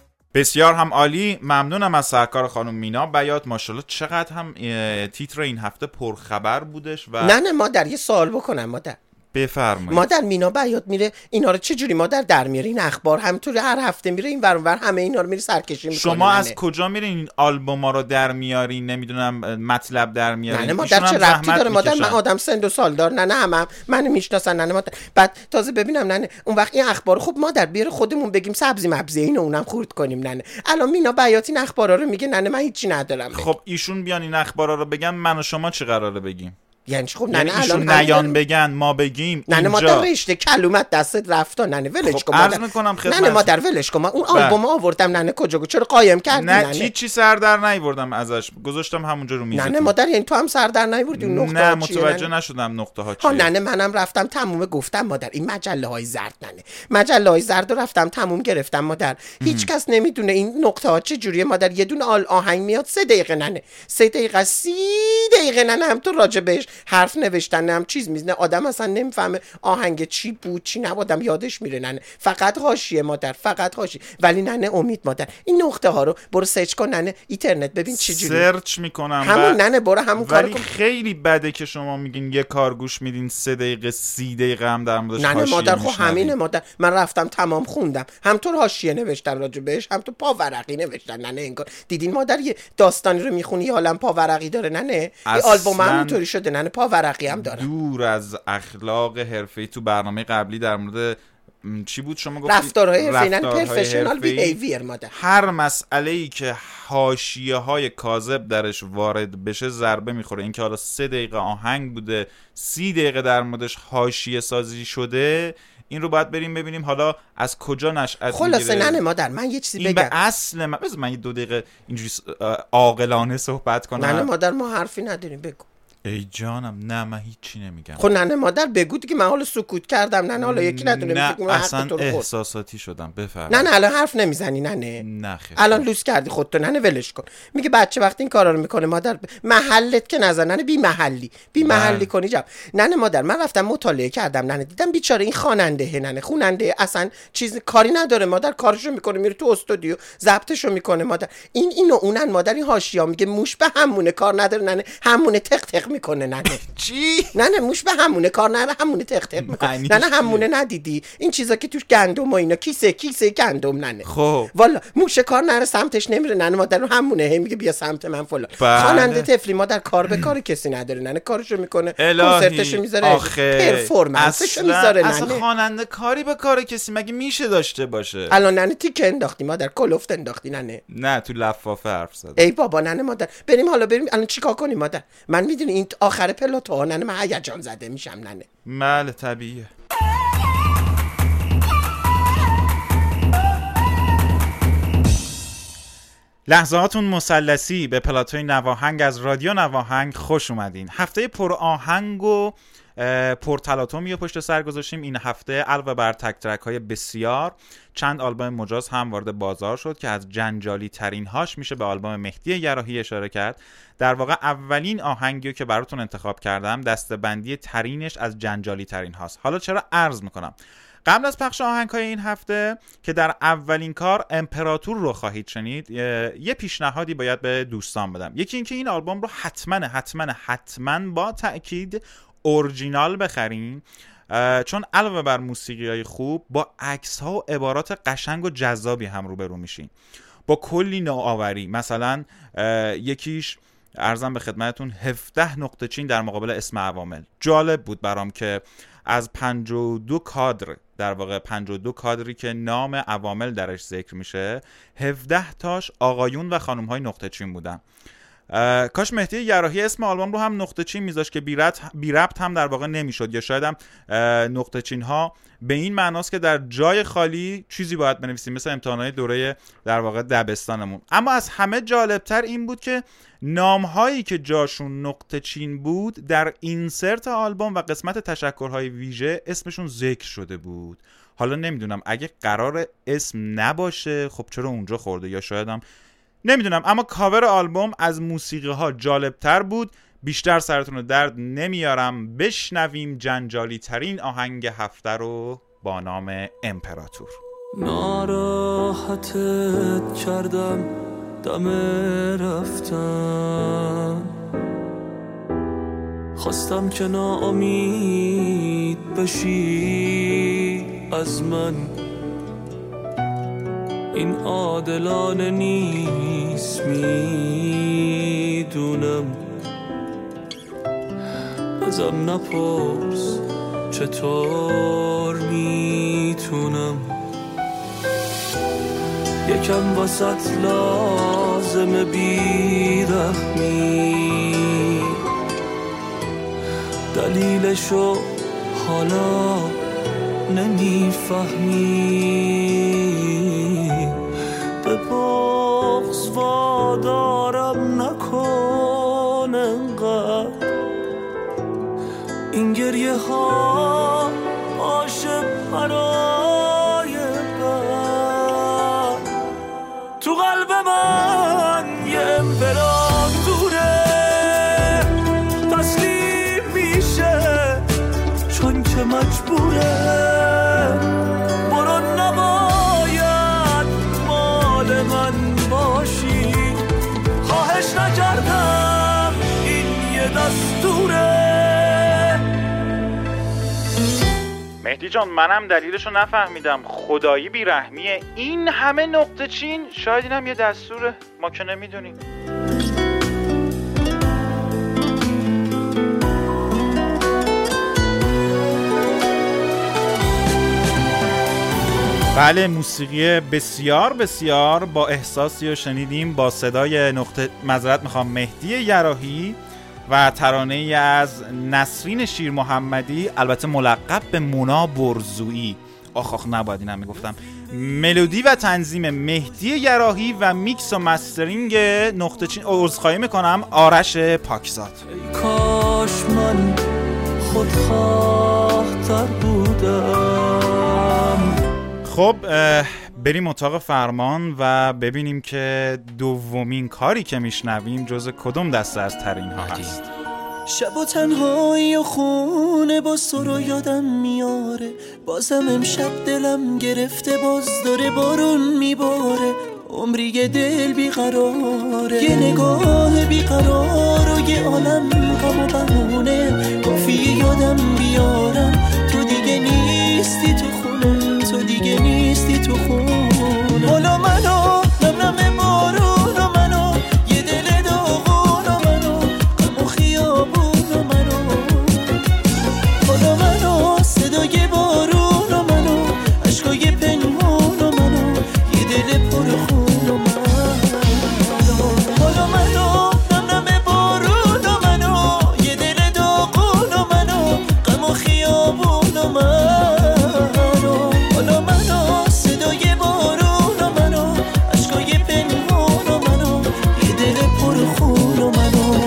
بسیار هم عالی، ممنونم از سرکار خانم مینا بیات. ماشاءالله چقدر هم تیتر این هفته پرخبر بودش. و نه نه مادر یه سوال بکنم مادر. بفرمایید. مادر مینا بیات میره اینا رو چه جوری مادر در میاره؟ این اخبار همینطوری هر هفته میره این ور اون ور همه اینا رو میره سرکشی میکنه. شما از کجا میرین این آلبوما رو در میارین؟ نمیدونم مطلب در میارین. نه نه مادر چه ربطی داره مادر؟ من آدم سن و سالدار نه نه همم منو میشناسن. نه نه مادر بعد تازه ببینم نه نه اون وقت این اخبار خب مادر بیاره خودمون بگیم سبزی مبزی اینو اونم خورد کنیم. نه نه الان مینا بیات این اخبارا رو میگه نه نه من هیچی ندارم. خب ایشون بیان این اخبارا رو بگن، من و شما چه قراره بگیم؟ یعنی خب نه یعنی نه الان نیان بگن ما بگیم نه نه مادر رشته کلومت دستت رفت. نه نه ولش کن مادر. میکنم نه نه مادر ولش کن. من اون آلبوم آوردم نه نه کجا چرا قایم کردی؟ نه چی چی سر در نیوردم ازش، گذاشتم همونجا رو میز. نه نه مادر یعنی تو هم سر در نیوردی اون نقطه ها چیه؟ نه متوجه نشدم نقطه ها چیه. ها نه نه منم رفتم تموم گفتم مادر این مجله های زرد نه نه مجله های زرد رو رفتم تموم گرفتم مادر. هیچ کس نمیدونه این نقطه ها چه جوریه مادر. یه دونه آهنگ میاد سه دقیقه نه نه سه دقیقه سی دقیقه نه نه هم تو راجع بهش حرف نوشتن نه هم چیز میزنه. آدم اصلا نمیفهمه آهنگ چی بود چی نبودم یادش میره. نه فقط حاشیه مادر فقط حاشیه. ولی نه امید مادر این نقطه ها رو برو سرچ کن نه اینترنت ببین چه جوری سرچ میکنم همون نه برو همون کارو کن. خیلی بده که شما میگین یه کار گوش میدین سه دقیقه سی دقیقه هم در موردش حاشیه. نه مادر خب همینه مادر من رفتم تمام خوندم همطور حاشیه نوشتن راجع بهش هم تو پاورقی نوشتن. نه انگار دیدین مادر یه داستانی رو میخونی حالا پاورقی داره. نه نه این آلبوم هم اینطوری شده. نه پاورقی هم داره. دور از اخلاق حرفه‌ای. تو برنامه قبلی در مورد چی بود شما گفتید؟ رفتارهای حرفه‌ای نه پروفشنال بیهیویر مادر. هر مسئله‌ای که حاشیه‌های کاذب درش وارد بشه ضربه میخوره. اینکه حالا سه دقیقه آهنگ بوده سی دقیقه در موردش حاشیه سازی شده، این رو باید بریم ببینیم حالا از کجا نشأت میگیره. خلاصه نه مادر من یه چیزی بگم. این به اصل من بذار من یه دو دقیقه اینجوری عاقلانه صحبت کنم. نه مادر ما حرفی نداریم بگو. ای جانم نه من هیچی نمیگم. خب نه مادر بگو دیگه من حالا سکوت کردم. نه حالا یکی ندونه نه اصلا احساساتی شدم. بفرمایید. نه نه الان حرف نمیزنی. نه نه نه خیلی. الان لوس کردی خودتو. نه نه ولش کن. میگه بچه وقتی این کارا رو میکنه مادر محلت که نظر نه بی محلی بی محلی کنی جب. نه نه مادر من رفتم مطالعه کردم. نه دیدم بیچاره این خواننده نه خواننده اصلا چیز کاری نداره مادر. کارشو میکنه میره تو استودیو ضبطشو میکنه مادر. این اینو اونن مادر. این حاشیه‌ها میگه موش به همونه کار نداره. نه همونه تق تق میکنه. نه نه چی؟ نه نه موش به همونه کار نه همونه تق تق میکنه. نه نه همونه ندیدی این چیزا که توش گندم و اینا کیسه کیسه گندم. نه نه خب والا موش کار نره سمتش نمیره. نه مادر رو همونه هی میگه بیا سمت من فلان. خواننده تفلی مادر کار به کار کسی نداره. نه کارشو میکنه کنسرتشو میذاره پرفورمنسشو میذاره. نه اصلا خواننده کاری به کار کسی مگه میشه داشته باشه؟ الان نه تیک انداختی مادر کلفت انداختی. نه نه تو لفافه حرف زدم. ای بابا نه مادر بریم حالا بریم الان چیکار کنیم مادر؟ من میدونی این آخر پلاتو نه من هیجان زده میشم. نه بله طبیعیه. لحظاتون مثلثی به پلاتوی نواهنگ از رادیو نواهنگ خوش اومدین. هفته پر آهنگ و پر تلاطمی رو پشت سر گذاشتیم. این هفته علاوه بر تک ترک های بسیار چند آلبوم مجاز هم وارد بازار شد که از جنجالی ترین هاش میشه به آلبوم مهدی یراحی اشاره کرد. در واقع اولین آهنگی که براتون انتخاب کردم دسته‌بندی ترینش از جنجالی ترین هاست. حالا چرا عرض میکنم؟ قبل از پخش آهنگ‌های این هفته که در اولین کار امپراتور رو خواهید شنید، یه پیشنهادی باید به دوستان بدم. یکی اینکه این آلبوم رو حتما حتما حتما با تأکید اورجینال بخرین، چون علاوه بر موسیقی‌های خوب با عکس‌ها و عبارات قشنگ و جذابی هم روبرو میشین، با کلی نوآوری. مثلا یکیش عرضم به خدمتتون هفده نقطه چین در مقابل اسم عوامل. جالب بود برام که از پنجاه و دو کادر، در واقع پنجاه و دو کادری که نام عوامل درش ذکر میشه، هفده تاش آقایون و خانم‌های نقطه چین بودن. کاش مهدی یراحی اسم آلبوم رو هم نقطه چین میذاشت که بی ربط هم در واقع نمیشد، یا شاید هم نقطه چین ها به این معناست که در جای خالی چیزی باید بنویسیم، مثل امتحانات دوره در واقع دبستانمون. اما از همه جالبتر این بود که نام هایی که جاشون نقطه چین بود در اینسرت آلبوم و قسمت تشکرهای ویژه اسمشون ذکر شده بود. حالا نمیدونم اگه قرار اسم نباشه خب چرا اونجا خورده، یا شاید هم نمیدونم. اما کاور آلبوم از موسیقی ها جالب تر بود. بیشتر سرتون رو درد نمیارم، بشنویم جنجالی ترین آهنگ هفته رو با نام امپراتور. ناراحتت کردم دم رفتن، خواستم که ناامید بشی از من، این عادلانه نیست میدونم، ازم نپرس چطور میتونم، یکم وسط لازمه بیرحمی، دلیلشو حالا نمیفهمی، به بغض وادارم نکن انقدر، این گریه ها باشه برای بعد، تو قلب من یه امپراتوره تسلیم میشه چون که مجبوره، برو نباید مال من باشی، خواهش نکردم این یه دستوره. مهدی جان منم دلیلشو نفهمیدم، خدایی بیرحمیه، این همه نقطه چین، شاید اینم یه دستوره، ما که نمیدونیم. بله، موسیقی بسیار بسیار با احساسی رو شنیدیم با صدای نقطه معذرت میخوام مهدی یراحی و ترانه‌ای از نسرین شیر محمدی، البته ملقب به مونا برزویی. آخ آخ نباید اینم میگفتم. ملودی و تنظیم مهدی یراحی و میکس و مسترینگ نقطه چین، عذرخواهی میکنم، آرش پاکزاد. ای کاش من خودخواه‌تر بودم. خب بریم اتاق فرمان و ببینیم که دومین کاری که میشنویم جز کدوم دسته از ترین ها هست. شب و تنهایی و خونه باز تو رو یادم میاره، بازم امشب دلم گرفته، باز داره بارون میباره، عمری یه دل بیقراره، یه نگاه بیقرار و یه عالم غم و بهونه، کافیه یادم بیارم تو دیگه نیستی تو خونه، تو دیگه نیستی تو خونه. حالا منو نم نم بارون و منو یه دل داغون و منو غم و خیابون و منو، حالا منو صدای بارون و منو عشقای پنهون و منو یه دل پر خون و منو، حالا منو نم نم بارون و منو یه دل داغون و منو غم و خیابون و منو، حالا منو صدای بارون و منو عشقای پنهون و منو یه دل پر خون و منو.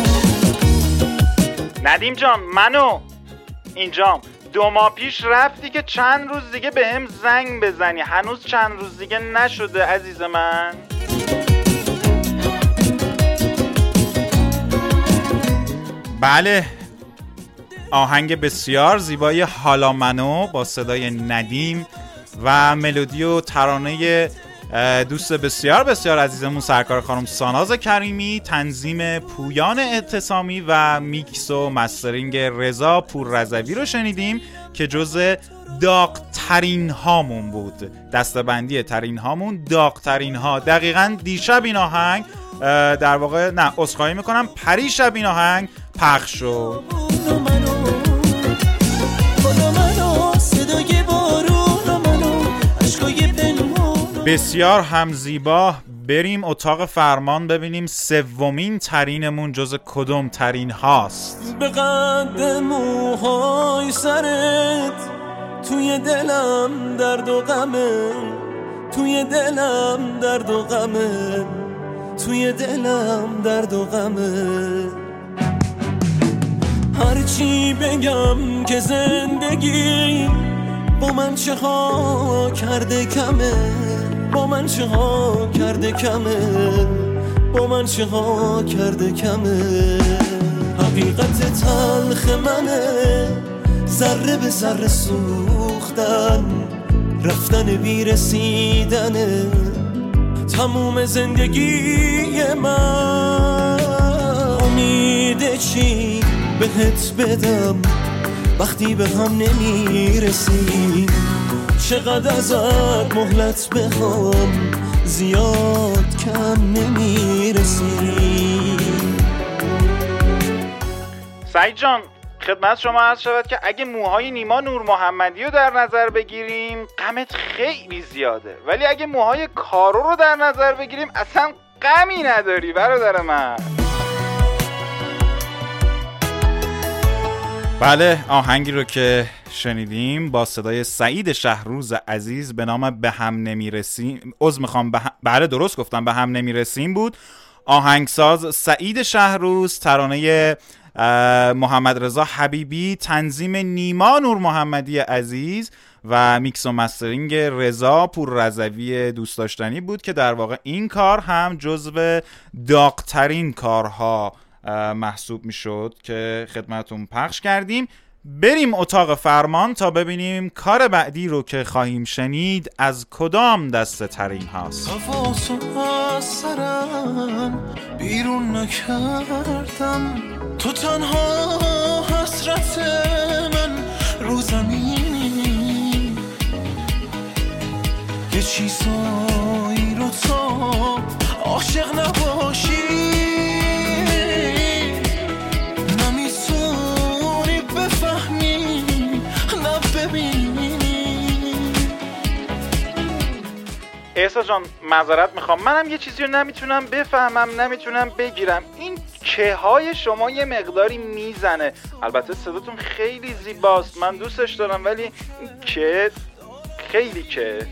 ندیم جان منو اینجام، دو ماه پیش رفتی که چند روز دیگه به هم زنگ بزنی، هنوز چند روز دیگه نشده عزیز من. بله آهنگ بسیار زیبای حالا منو با صدای ندیم و ملودی و ترانه دوست بسیار بسیار عزیزمون سرکار خانم ساناز کریمی، تنظیم پویان اعتصامی و میکس و مسترینگ رضا پوررضوی رو شنیدیم که جزء داغ ترین هامون بود. دستبندی ترین هامون، داغ ترین ها. دقیقاً دیشب این آهنگ در واقع نه عذرخواهی میکنم پریشب این آهنگ پخش شد. بسیار هم زیبا. بریم اتاق فرمان ببینیم سومین ترینمون جز کدوم ترین هاست. به قد موهای سرت توی دلم درد و غمه، توی دلم درد و غمه، توی دلم درد و غمه. هرچی بگم که زندگی با من چه ها کرده کمه، با من چه ها کرده کمه، با من چه ها کرده کمه. حقیقت تلخ منه، ذره به ذره سوختن، رفتن بی رسیدنه تموم زندگی من. امید چی بهت بدم وقتی به هم نمیرسی، چقدر ازت مهلت بخوام زیاد کم نمیرسی. سعید جان خدمت شما عرض شود که اگه موهای نیما نور محمدی رو در نظر بگیریم غمت خیلی زیاده، ولی اگه موهای کارو رو در نظر بگیریم اصلا غمی نداری برادر من. بله، آهنگی رو که شنیدیم با صدای سعید شهروز عزیز به نام به هم نمیرسیم، عذر میخوام به هم... بله درست گفتم، به هم نمیرسیم بود. آهنگساز سعید شهروز، ترانه محمد رضا حبیبی، تنظیم نیما نور محمدی عزیز و میکس و مسترینگ رضا پوررضوی دوست داشتنی بود که در واقع این کار هم جزو داغ‌ترین کارها محسوب میشد که خدمتون پخش کردیم. بریم اتاق فرمان تا ببینیم کار بعدی رو که خواهیم شنید از کدام دسته ترین هاست. حواسو از سرم بیرون نکردم، تو تنها حسرت من رو زمینی، یه چیزایی رو تا عاشق نباشی نمیتونی بفهمی نه ببینی. احساس جان معذرت میخوام، منم یه چیزی رو نمیتونم بفهمم، نمیتونم بگیرم. این که های شما یه مقداری میزنه. البته صداتون خیلی زیباست، من دوستش دارم، ولی این که خیلی که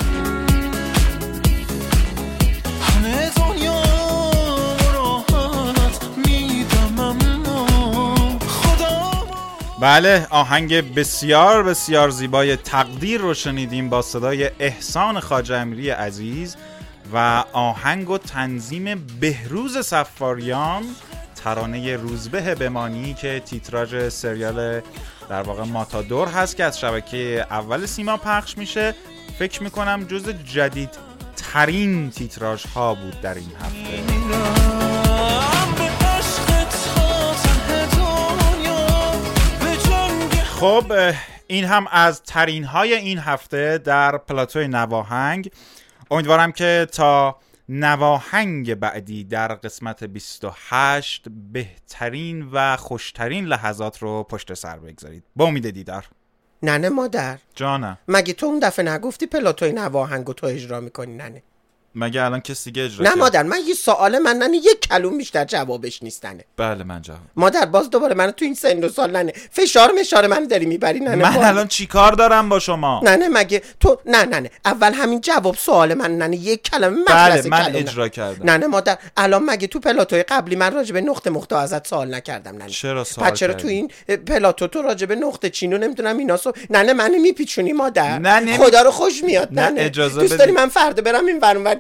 همه دنیا راحت میدم اما خدا. بله، آهنگ بسیار بسیار زیبای تقدیر رو شنیدیم با صدای احسان خواجه امیری عزیز و آهنگ و تنظیم بهروز صفاریان، ترانه روزبه بمانی که تیتراژ سریال در واقع ماتادور هست که از شبکه اول سیما پخش میشه. فکر میکنم جز جدید ترین تیتراژ ها بود در این هفته. خب این هم از ترین های این هفته در پلاتوی نواهنگ. امیدوارم که تا نواهنگ بعدی در قسمت بیست و هشت بهترین و خوشترین لحظات رو پشت سر بگذارید. با امید دیدار. ننه مادر جانم، مگه تو اون دفعه نگفتی پلاتوی نواهنگو تو اجرا میکنی ننه؟ مگه الان کسی دیگه اجرا نه کرد؟ مادر، من یه سوال من ننه یک کلوم بیشتر جوابش نیستنه. بله من جواب. مادر باز دوباره منو تو این سن و سال ننه فشار مشار من داری میبری ننه. من باز. الان چی کار دارم با شما؟ ننه مگه تو نه ننه اول همین جواب سوال من ننه یک کلمه بله من کلمه. اجرا کردم. ننه مادر الان مگه تو پلاتوی قبلی من راجع به نقطه مقطع ازت سوال نکردم ننه؟ چرا سوال پس چرا کردی؟ تو این پلاتو تو راجع به نقطه چینو نمیدونم ایناسو ننه من میپیچونی مادر؟ نه نمی... خدا رو خوش میاد نه ننه. اجازه دوست بدی. داری من فردا برم این ور اون ور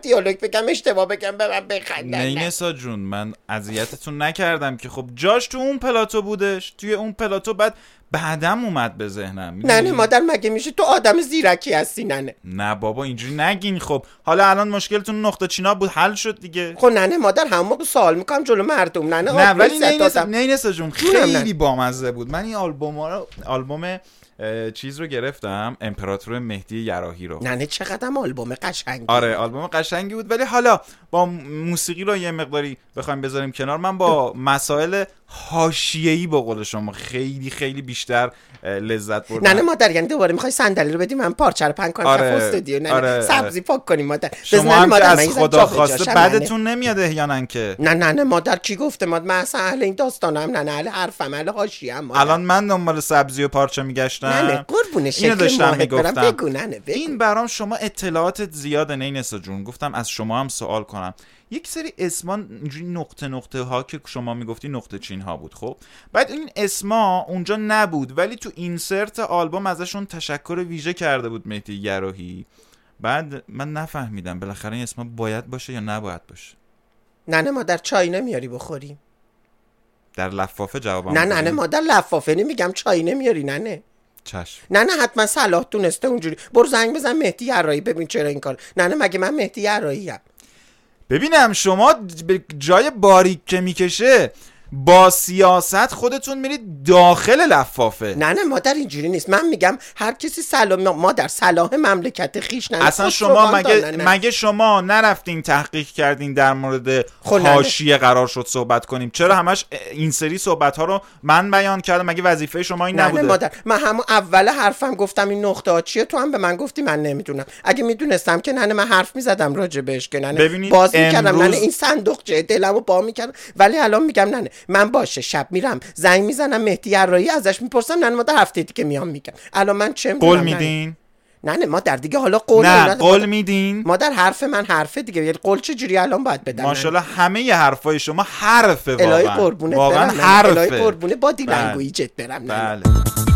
دیالوگ بگم اشتباه بگم به من بخندن. نینسا جون من اذیتتون نکردم که خب جاش تو اون پلاتو بودش، توی اون پلاتو بعد بعدم اومد به ذهنم. ننه مادر مگه میشه تو آدم زیرکی هستی ننه؟ نه بابا اینجوری نگین. خب حالا الان مشکلتون نقطه چینا بود حل شد دیگه. خب ننه مادر همون موقع سوال میکنم جلو مردم. ننه نه ولی نینسا نینسا جون خیلی بامزه بود. من این آلبوم رو آلبوم چیز رو گرفتم، امپراتور مهدی یراحی رو. ننه چقدر آلبوم قشنگی. آره آلبوم قشنگی بود، ولی حالا با موسیقی رو یه مقداری بخوایم بذاریم کنار، من با مسائل حاشیه‌ای به قول شما خیلی خیلی بیشتر لذت بردم. ننه مادر یعنی دوباره میخوای صندلی رو بدی من پارچه رو پهن کنم آره، کف استودیو؟ ننه آره، سبزی پاک کنیم مادر. شما هم که از خدا خواسته بعدتون نمیاد احیانا که. نه ننه مادر کی گفته مادر؟ من اصلا اهل این داستانم ننه، اهل حرفم، اهل حاشیه‌ام. الان من دنبال سبزی و پارچه میگشتم. ننه قربون شکل ماهت برم بگو ننه بگو. این برام شما اطلاعاتت زیاده نینسا جون، گفتم از شما هم سوال کنم. یک سری اسما اینجوری نقطه نقطه ها که شما میگفتی نقطه چین ها بود، خب بعد این اسما اونجا نبود ولی تو اینسرت آلبوم ازشون تشکر ویژه کرده بود مهدی یراحی. بعد من نفهمیدم بالاخره این اسما باید باشه یا نباید باشه. ننه مادر چای نمیاری بخوریم؟ در لفافه جوابم. نه ننه مادر لفافه نمیگم، چای نمیاری ننه؟ چشم. نه نه حتما صلاح دونسته اونجوری. برو زنگ بزن مهدی یراحی ببین چرا این کار. نه نه مگه من مهدی یراحی ام؟ ببینم شما به جای باریک که میکشه با سیاست خودتون میرید داخل لفافه. نه نه مادر اینجوری نیست. من میگم هر کسی صلاح مادر صلاح مملکت خیش نه. اصلا شما مگه مگه شما نرفتین تحقیق کردین در مورد حاشیه قرار شد صحبت کنیم؟ چرا همش این سری صحبت ها رو من بیان کردم؟ مگه وظیفه شما این نبوده؟ نه مادر من همون اول حرفم گفتم این نقطه ها چیه، تو هم به من گفتی من نمیدونم. اگه میدونستم که نه من حرف میزدم راجع بهش که نه باز میکردم امروز... نه این صندوق چه دلمو با میکردم. ولی الان میگم نه من باشه شب میرم زنگ میزنم مهدی یراحی ازش میپرسم نه مادر هفته دیگه میام میگم. الان من چه قول میدین؟ نه نه مادر دیگه حالا قول نه قول میدین؟ مادر حرف من حرفه دیگه، یعنی قول چه جوری الان باید بدم؟ ماشاءالله همه ی حرفای شما حرفه واقعا. الهی قربونت واقعا برم. حرفه. الهی قربونه با دیلنگویجت برم. نه بله.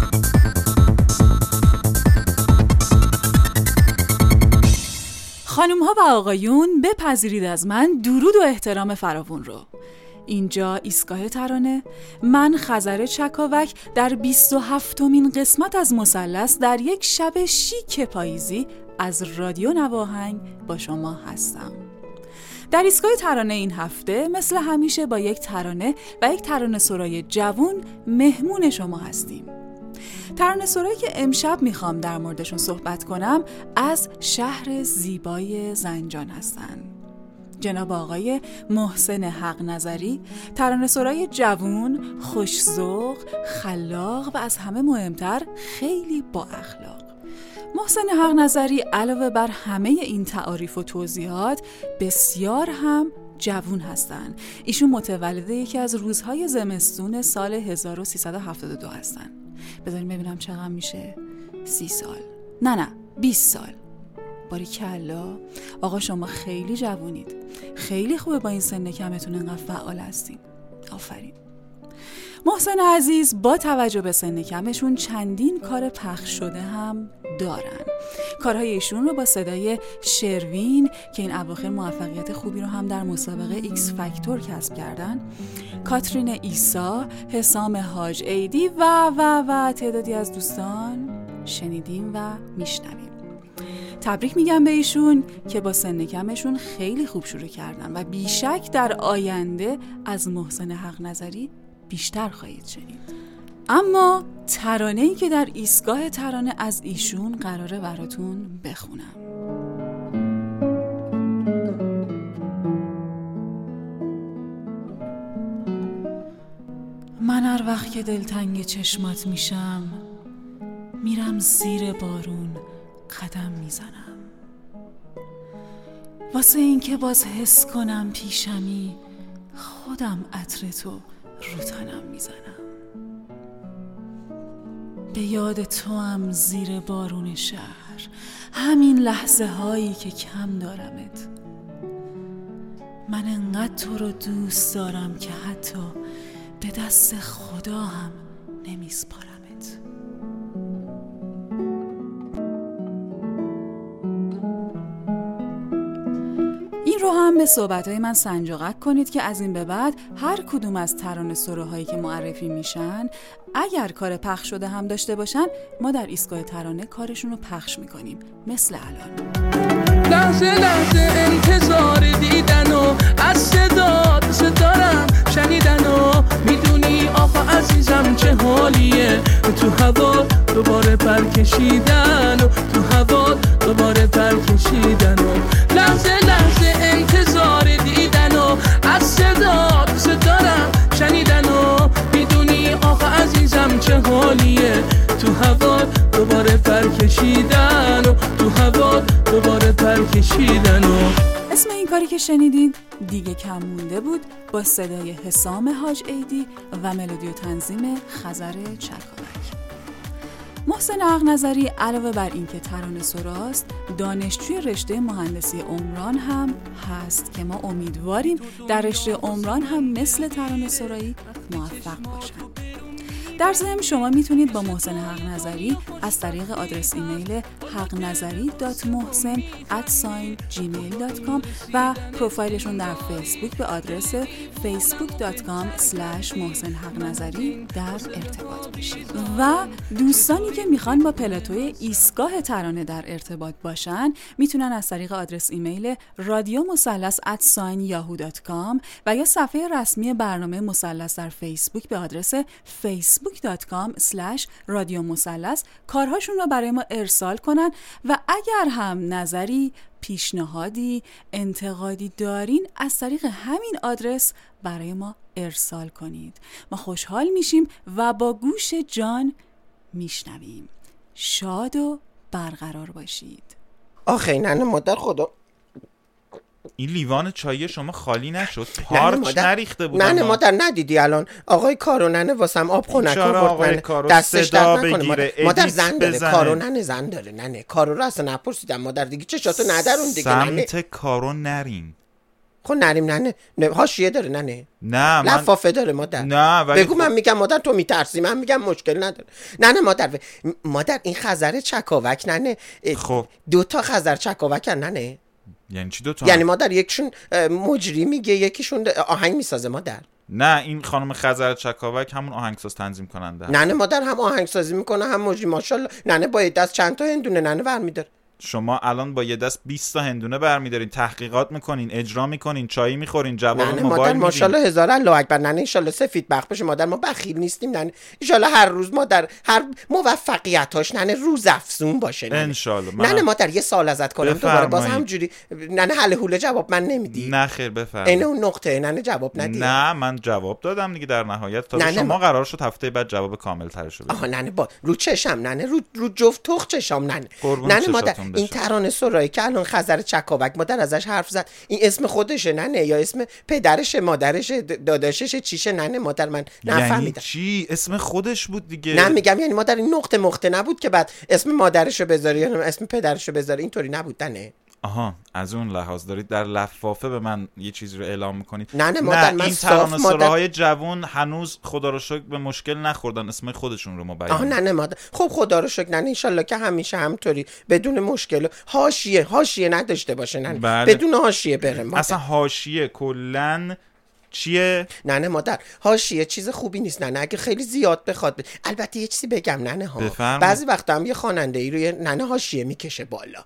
خانم ها و آقایون بپذیرید از من درود و احترام فراوون رو. اینجا ایستگاه ترانه، من خزر چکاوک در بیست و هفتمین قسمت از مثلث در یک شب شیک پاییزی از رادیو نواهنگ با شما هستم. در ایستگاه ترانه این هفته مثل همیشه با یک ترانه و یک ترانه سرای جوون مهمون شما هستیم. ترانه سرایی که امشب میخوام در موردشون صحبت کنم از شهر زیبای زنجان هستن. جناب آقای محسن حق نظری، ترانه سرای جوون، خوش‌ذوق، خلاق و از همه مهمتر خیلی با اخلاق. محسن حق نظری علاوه بر همه این تعاریف و توضیحات بسیار هم جوون هستن. ایشون متولد یکی از روزهای زمستون سال هزار و سیصد و هفتاد و دو هستن. بذاریم ببینم چقدر میشه. سی سال. نه نه بیست سال. باریکلا آقا شما خیلی جوونید. خیلی خوبه با این سن کمتون انقدر فعال هستین. آفرین. محسن عزیز با توجه به سن کمشون چندین کار پخش شده هم دارن. کارهای ایشون رو با صدای شروین که این اواخر موفقیت خوبی رو هم در مسابقه ایکس فاکتور کسب کردن، کاترین عیسی، حسام حاج عیدی و و و تعدادی از دوستان شنیدیم و میشنویم. تبریک میگم به ایشون که با سن کمشون خیلی خوب شروع کردن و بیشک در آینده از محسن حق نظری بیشتر خواهید شنید. اما ترانه‌ای که در ایستگاه ترانه از ایشون قراره براتون بخونم. من هر وقت که دلتنگ چشمات میشم میرم زیر بارون قدم میزنم، واسه این که باز حس کنم پیشمی خودم عطر تو رو تنم میزنم. به یاد تو هم زیر بارون شهر، همین لحظه هایی که کم دارمت. من انقدر تو رو دوست دارم که حتی به دست خدا هم نمیسپارمت. هم به صحبتهای من سنجاقک کنید که از این به بعد هر کدوم از ترانه سراهایی که معرفی میشن اگر کار پخش شده هم داشته باشن ما در ایستگاه ترانه کارشون رو پخش میکنیم، مثل الان. لحظه لحظه انتظار دیدن و از صدا دوست دارم شنیدن و میدونی آقا عزیزم چه حالیه، تو هوا دوباره پر کشیدن و تو هوا دوباره پر کشیدن و لحظه لحظه انتظار دیدن و از صدا دوست دارم شنیدن و میدونی آقا عزیزم چه حالیه، تو هوا دوباره پر کشیدن و تو هوا دوباره پر کشیدن و اسم این کاری که شنیدین دیگه کم مونده بود، با صدای حسام حاج عیدی و ملودی و تنظیم خزر چکاوک. محسن حق‌نظری علاوه بر اینکه ترانه سراست، دانشجوی رشته مهندسی عمران هم هست که ما امیدواریم در رشته عمران هم مثل ترانه سرایی موفق باشن. در ضمن شما میتونید با محسن حق‌نظری از طریق آدرس ایمیل حق‌نظری دات محسن ات جیمیل دات کام و پروفایلشون در فیسبوک به آدرس فیسبوک دات کام اسلش محسن حق‌نظری در ارتباط باشید. و دوستانی که میخوان با پلاتوی ایستگاه ترانه در ارتباط باشن میتونن از طریق آدرس ایمیل رادیو مثلث ات یاهو دات کام و یا صفحه رسمی برنامه مثلث در فیسبوک به آدرس فیسبوک دات کام اسلش رادیو مثلث کارهاشون رو برای ما ارسال کنن و اگر هم نظری، پیشنهادی، انتقادی دارین از طریق همین آدرس برای ما ارسال کنید. ما خوشحال میشیم و با گوش جان میشنویم. شاد و برقرار باشید. آخه ننه مادر خدا، این لیوان چایی شما خالی نشد؟ پارچ نریخته بود؟ نه مادر ندیدی الان آقای کارو ننه واسم آب خنک آورد، دستش درد نکنه. مادر, مادر زن داره، کارو ننه زن داره. ننه کارو رو اصلا نپرسیدم مادر، دیگه چشاتو ندارون دیگه. سمت ننه. کارو نرین. خب نریم ننه، حاشیه داره ننه. نه من لفافه داره مادر. نه ولی بگو من میگم مادر تو میترسی، من میگم مشکل نداره. ننه مادر و... مادر این خزر چکاوک ننه. خب دو تا خزر چکاوک ننه. یعنی چی دو تا؟ یعنی مادر یکیشون مجری میگه یکیشون آهنگ میسازه مادر. نه این خانم خزر چکاوک همون آهنگساز تنظیم کننده. ننه مادر هم آهنگسازی میکنه هم مجری. ماشاءالله ننه با یه دست چند تا هندونه ننه برمیداره. شما الان با یه دست بیست تا هندونه برمیدارین، تحقیقات میکنین، اجرا میکنین، چایی میخورین، جواب موبایل میدین. مادر ماشاءالله هزار الله اکبر. ننه ان شاءالله سفید بخت بشه مادر، ما بخیل نیستیم ننه. ان شاءالله هر روز مادر هر موفقیتاش ننه روز افزون باشه ننه. ان شاءالله. من... ننه مادر یه سوال ازت کنم دوباره باز همجوری ننه حل حوله جواب من نمیدی. نه خیر بفرمایید. این اون نقطه ننه جواب ندی. نه من جواب دادم دیگه در نهایت. تا شما ما... قرار شد هفته بعد جواب کامل ترشو بدید. آها ننه با رو چشم ننه، رو رو جفت تخ چشم ننه. ننه مادر این ترانه سرایی که الان خزر چکاوک مادر ازش حرف زد، این اسم خودشه ننه یا اسم پدرشه، مادرشه، داداششه، چیشه ننه مادر؟ من نفهمیدم. یعنی چی؟ اسم خودش بود دیگه. نه میگم یعنی مادر این نقطه مخته نبود که بعد اسم مادرشو بذاری یا اسم پدرشو بذاری، اینطوری نبود ننه. آها از اون لحاظ دارید در لفافه به من یه چیزی رو اعلام میکنید. نه نه مادر من این ترانه سراهای جوون هنوز خدا رو شکر به مشکل نخوردن اسم خودشون رو ما بیان. آها نه نه مادر خب خدا رو شکر ننه، انشالله که همیشه همطوری بدون مشکل، حاشیه حاشیه نداشته باشه ننه. بله. بدون حاشیه بره مادر. اصلا حاشیه کلن چیه؟ نه نه مادر حاشیه چیز خوبی نیست ننه، اگه خیلی زیاد بخواد ب... البته یه چیزی بگم ننه ها بفرم. بعضی وقتا هم یه خواننده ای روی ننه حاشیه میکشه بالا.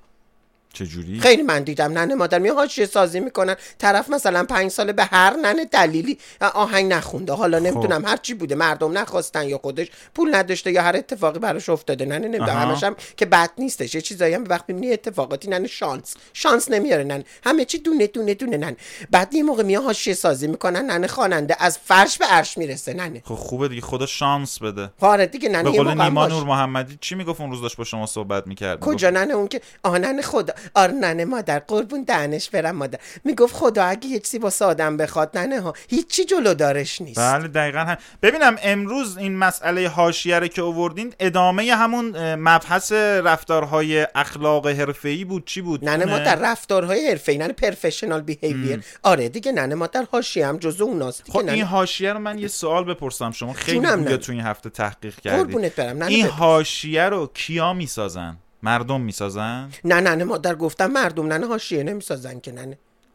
چجوری؟ خیلی من دیدم ننه مادر می حاشیه سازی میکنن، طرف مثلا پنج ساله به هر ننه دلیلی آهنگ نخونده، حالا نمیدونم هر چی بوده، مردم نخواستن یا خودش پول نداشته یا هر اتفاقی براش افتاده ننه نمیدونم، همش هم که بد نیستش، یه چیزایی هم وقتی میبینی اتفاقاتی ننه شانس شانس نمیاره ننه، همه چی دونه دونه دونه ننه. بعد یه موقع میاد حاشیه سازی میکنن ننه خواننده از فرش به عرش میرسه ننه. خب خوبه دیگه، خدا شانس بده. آره دیگه ننه. به قول نیما نور محمدی چی میگفت اون روز داشت با شما صحبت میکرد؟ کجا ننه؟ اون که آ ننه خدا آره ننه مادر قربون دهنش برم مادر، میگفت خدا اگه یه چیزی واسه آدم بخواد ننه ها هیچی جلو دارش نیست. بله دقیقاً هم. ببینم امروز این مسئله حاشیه رو که آوردین ادامه همون مبحث رفتارهای اخلاق حرفه‌ای بود، چی بود؟ ننه مادر رفتارهای حرفه‌ای ننه پروفشنال بیهیویر. آره دیگه ننه مادر حاشیه هم جزو اوناست. خب این حاشیه رو من یه سوال بپرسم، شما خیلی گویا تو این هفته تحقیق کردید. قربونت برم ننه. این حاشیه رو کیا میسازن؟ مردم میسازن؟ نه نه نه مادر گفتم مردم ننه حاشیه نمیسازن که ننه.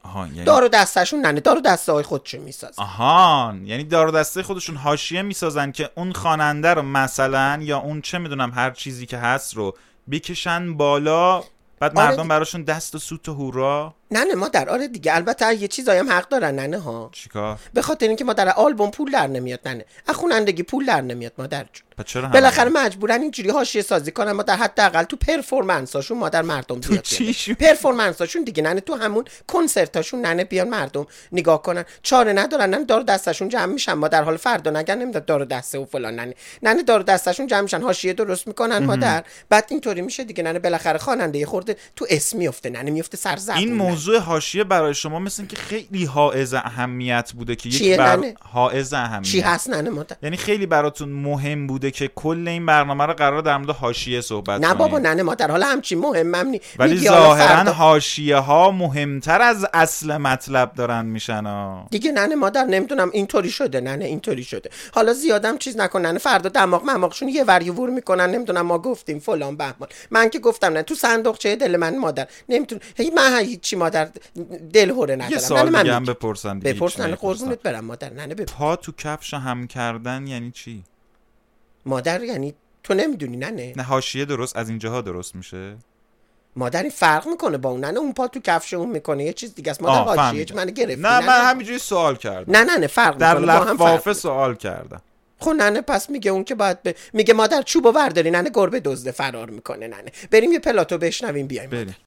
آها یعنی دار و دستشون ننه دار و دسته های خودشون میسازن. آها یعنی دار و دسته خودشون حاشیه میسازن که اون خواننده رو مثلا یا اون چه میدونم هر چیزی که هست رو بکشن بالا، بعد مردم آره براشون دست و سوت و هورا. نه نه مادر، آره دیگه، البته یه چیزایی هم حق دارن ننه ها. چیکار؟ به خاطر اینکه مادر آلبوم پول در نمیاد ننه، از خوانندگی پول در نمیاد مادر جون. پس چرا بالاخره مجبورن اینجوری حاشیه سازی کنن مادر، حداقل تو پرفورمنساشون مادر مردم تو بیاد. چیشون؟ پرفورمنساشون دیگه ننه، تو همون کنسرتاشون ننه بیان مردم نگاه کنن. چاره ندارن ننه، دار دستشون جمع میشن مادر، حال فردا نگن نمیدونم دار دسته و فلان ننه. ننه دار دستشون جمع میشن حاشیه درست میکنن مادر، بعد اینطوری میشه دیگه ننه. بالاخره خواننده یه خورده تو اسم میفته ننه، میفته سر زبون. این موضوع حاشیه برای شما مثل اینکه خیلی حائز اهمیت بوده که چیه یک بر ننه؟ حائز اهمیت چی هست ننه مادر؟ یعنی خیلی براتون مهم بوده که کل این برنامه رو قرار در مورد حاشیه صحبت نه کنیم. بابا ننه مادر، حالا همچین مهمم نی. ولی میگی حالا ظاهرا فردا- حاشیه ها مهمتر از اصل مطلب دارن میشن ها. دیگه ننه مادر نمیدونم اینطوری شده ننه، اینطوری شده. حالا زیادم چیز نکن ننه، فردا دماغ مماغشون یه وری ور میکنن نمیدونم ما گفتیم فلان بهمان. من که گفتم نه، تو صندوقچه دل من مادر نمیتونم هی من هیچی مادر دل هوره ندارم. یه سوال ننه دیگه من هم بپرسن دیگه. بپرس ننه، هیچ قربونت برم مادر. ننه بپرس. پا تو کفش هم کردن یعنی چی؟ مادر یعنی تو نمیدونی ننه؟ نه حاشیه درست از اینجاها درست میشه. مادر این فرق میکنه با اون ننه، اون پا تو کفش اون میکنه یه چیز دیگه است مادر. حاشیه من گرفتی نه من همینجوری سوال کردم. نه نه نه فرق در میکنه با هم فرق. لفافه سوال کردم. خب ننه پس میگه اون که باید ب... میگه مادر چوبو برداری ننه گربه دزده فرار میکنه ننه. بریم یه پلاتو بشنویم بیایم. بریم.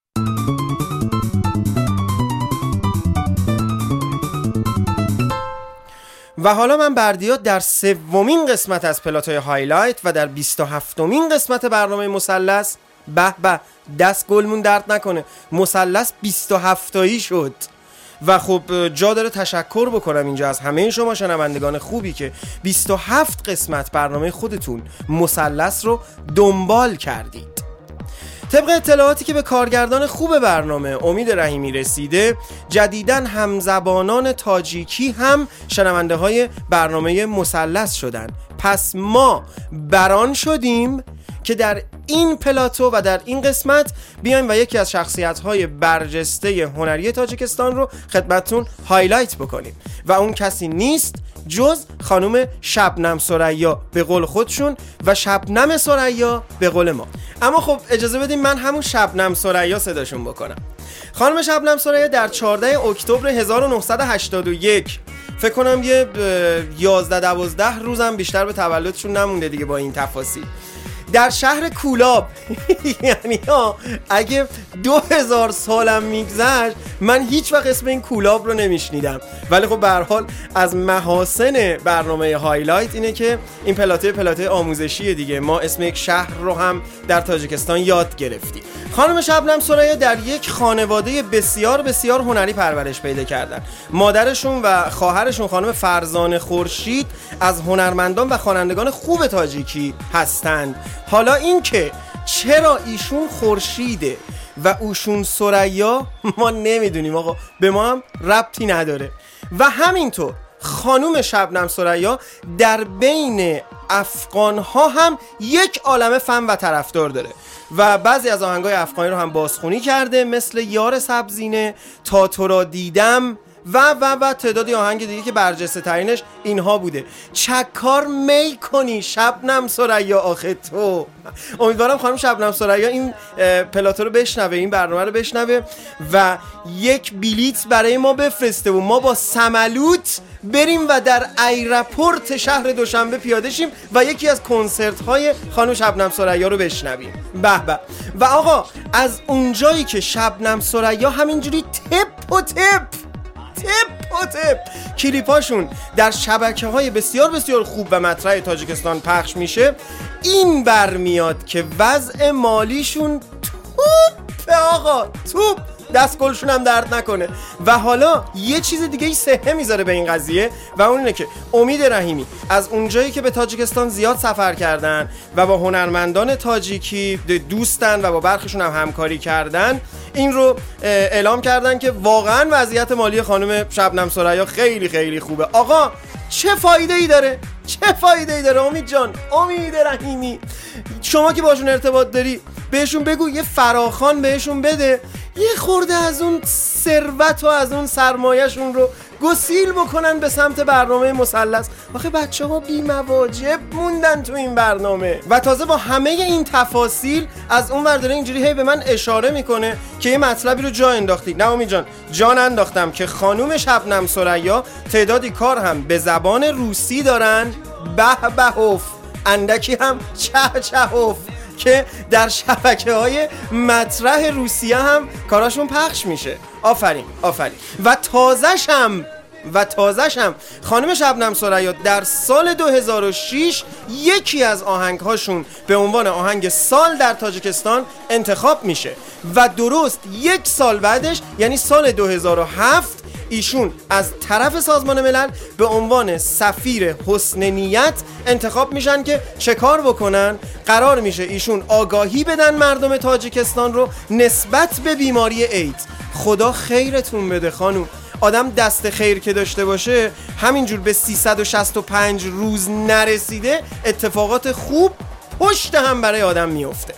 و حالا من بردیاد در سومین قسمت از پلاتوی هایلایت و در بیست و هفتمین قسمت برنامه مثلث، به به دست گلمون درد نکنه، مثلث بیست و هفتایی شد. و خب جا داره تشکر بکنم اینجا از همه شما شنوندگان خوبی که بیست و هفت قسمت برنامه خودتون مثلث رو دنبال کردید. طبق اطلاعاتی که به کارگردان خوب برنامه امید رحیمی رسیده، جدیداً همزبانان تاجیکی هم شنونده های برنامه مثلث شدن. پس ما بران شدیم که در این پلاتو و در این قسمت بیایم و یکی از شخصیت‌های برجسته هنری تاجیکستان رو خدمتتون هایلایت بکنیم و اون کسی نیست جز خانم شبنم ثریا به قول خودشون و شبنم ثریا به قول ما. اما خب اجازه بدیم من همون شبنم ثریا صداشون بکنم. خانم شبنم ثریا در چهاردهم اکتبر هزار و نهصد و هشتاد و یک، فکر کنم یه یازده دوازده روزم بیشتر به تولدشون نمونده دیگه با این تفاصیل، در شهر کولاب یعنی ها اگه دو هزار سالم میگذشت من هیچ وقت اسم این کولاب رو نمیشنیدم. ولی خب به هر حال از محاسن برنامه هایلایت اینه که این پلاتوی پلاتوی آموزشیه دیگه، ما اسم یک شهر رو هم در تاجیکستان یاد گرفتیم. خانم شبنم ثریا در یک خانواده بسیار بسیار هنری پرورش پیدا کردن. مادرشون و خواهرشون خانم فرزانه خورشید از هنرمندان و خوانندگان خوب تاجیکی هستند. حالا این که چرا ایشون خورشیده و اوشون ثریا ما نمیدونیم آقا، به ما هم ربطی نداره. و همینطور خانوم شبنم ثریا در بین افغان‌ها هم یک عالمه فن و طرفدار داره و بعضی از آهنگای افغانی رو هم بازخوانی کرده، مثل یار سبزینه، تا تو را دیدم و و و تعدادی آهنگ دیگه که برجسته ترینش اینها بوده. چکار می کنی شبنم ثریا آخه تو. امیدوارم خانم شبنم ثریا این پلاتو رو بشنوه، این برنامه رو بشنوه و یک بلیت برای ما بفرسته و ما با سملوت بریم و در ایرپورت شهر دوشنبه پیاده شیم و یکی از کنسرت های خانم شبنم ثریا رو بشنویم. به به. و آقا از اونجایی که شبنم ثریا همینجوری تپ و تپ تپ و تپ کلیپاشون در شبکه‌های بسیار بسیار خوب و مطرح تاجیکستان پخش میشه، این برمیاد که وضع مالیشون توپ آقا توپ، دستگلشون هم درد نکنه. و حالا یه چیز دیگه ای سهه میذاره به این قضیه و اون اینه که امید رحیمی از اونجایی که به تاجیکستان زیاد سفر کردن و با هنرمندان تاجیکی دوستن و با برخیشون هم همکاری کردن، این رو اعلام کردن که واقعا وضعیت مالی خانم شبنم ثریا خیلی خیلی خوبه. آقا چه فایده ای داره؟ چه فایده ای داره امید جان؟ امید رحیمی شما که باشون ارتباط داری بهشون بگو یه فراخوان بهشون بده، یه خورده از اون ثروت و از اون سرمایه‌شون رو گسیل بکنن به سمت برنامه مثلث. آخه بچه ها بی مواجب موندن تو این برنامه و تازه با همه این تفاصیل از اون ور داره اینجوری هی به من اشاره میکنه که یه مطلبی رو جا انداختی. نه امید جان، جان انداختم که خانوم شبنم ثریا تعدادی کار هم به زبان روسی دارن، به بهوف، اندکی هم چه چهوف، که در شبکه های مطرح روسیه هم کاراشون پخش میشه. آفرین آفرین. و تازه‌ش هم و تازه‌ش هم خانم شبنم ثریا در سال دو هزار و شش یکی از آهنگ‌هاشون به عنوان آهنگ سال در تاجیکستان انتخاب میشه و درست یک سال بعدش یعنی سال دو هزار و هفت ایشون از طرف سازمان ملل به عنوان سفیر حسن نیت انتخاب میشن که چه کار بکنن. قرار میشه ایشون آگاهی بدن مردم تاجیکستان رو نسبت به بیماری ایدز. خدا خیرتون بده خانوم، آدم دست خیر که داشته باشه همینجور به سیصد و شصت و پنج روز نرسیده اتفاقات خوب پشت هم برای آدم میفته.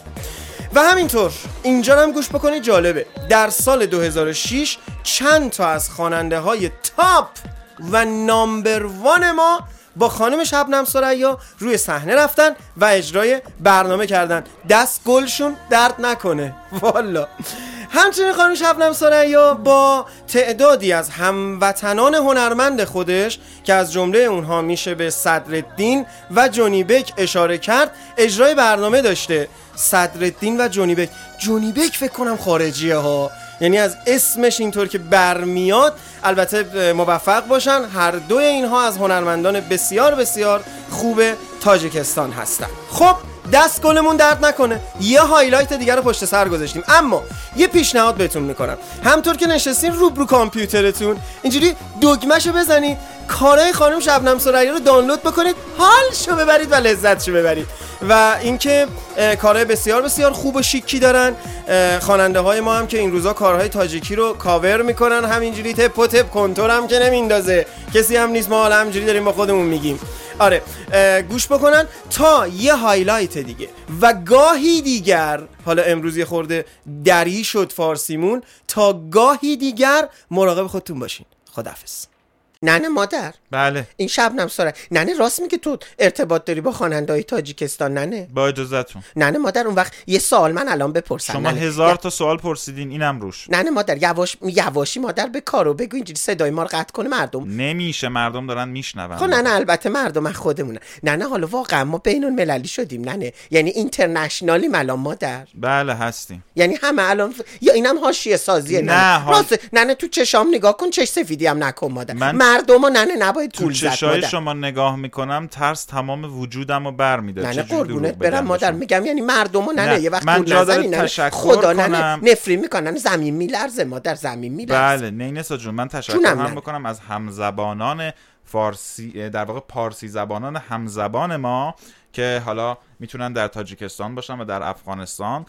و همینطور اینجا هم گوش بکنید، جالبه در سال دو هزار و شش چند تا از خواننده های تاپ و نامبر وان ما با خانم شبنم ثریا روی صحنه رفتن و اجرای برنامه کردن. دست گلشون درد نکنه والا. همچنین خانم شبنم ثریا با تعدادی از هموطنان هنرمند خودش که از جمله اونها میشه به صدرالدین و جونی بک اشاره کرد اجرای برنامه داشته. صدرالدین و جونی بک، جونی بک فکر کنم خارجیه ها، یعنی از اسمش اینطور که برمیاد. البته موفق باشن، هر دوی اینها از هنرمندان بسیار بسیار خوب تاجیکستان هستن. خب دست گلمون درد نکنه، یه هایلایت دیگر رو پشت سر گذاشتیم. اما یه پیشنهاد بهتون میکنم، همطور که نشستین رو رو کامپیوترتون اینجوری دگمه‌شو بزنید، کارهای خانم شبنم ثریا رو دانلود بکنید، حالشو ببرید و لذتشو ببرید. و اینکه کارهای بسیار بسیار خوب و شیکی دارن. خواننده های ما هم که این روزا کارهای تاجیکی رو کاور میکنن، همینجوری تپ و تپ کنتور هم که نمیندازه، کسی هم نیست، ما حالا همینجوری داریم با خودمون میگیم. آره گوش بکنن تا یه هایلایت دیگه و گاهی دیگر. حالا امروز یه خورده دری شد فارسیمون، تا گاهی دیگر مراقب خودتون باشین. خداحافظ. ننه مادر. بله. این شبنم ثریا، ننه راست میگه تو ارتباط داری با خواننده‌های تاجیکستان؟ ننه با اجازهتون. ننه مادر اون وقت یه سوال من الان بپرسم. شما ننه. هزار ی... تا سوال پرسیدین اینم روش. ننه مادر یواش یواشی مادر به کارو بگو، اینجوری صدای ما رو قطع کنه مردم. نمیشه، مردم دارن میشنون. خب ننه البته مردم از خودمونه. ننه حالا واقعا ما بین المللی شدیم ننه، یعنی اینترنشنالیم الان مادر. بله هستیم. یعنی همه الان ف... یا اینم حاشیه سازیه. نه ننه حال... راست ننه تو چشام نگاه کن، چش سفیدی هم نکن مادر. من... مردم و ننه نباید تو گول زد چشای مادر. شما نگاه میکنم ترس تمام وجودم رو برمیده. ننه قربونت برم مادر، میگم یعنی مردم و ننه نه. یه وقت من گول نزنی ننه خدا کنم. ننه نفرین میکنن، زمین میلرزه مادر، زمین میلرزه. بله نینسا جون، من تشکر هم بکنم از همزبانان فارسی، در واقع پارسی زبانان همزبان ما که حالا میتونن در تاجیکستان باشن و در افغانستان.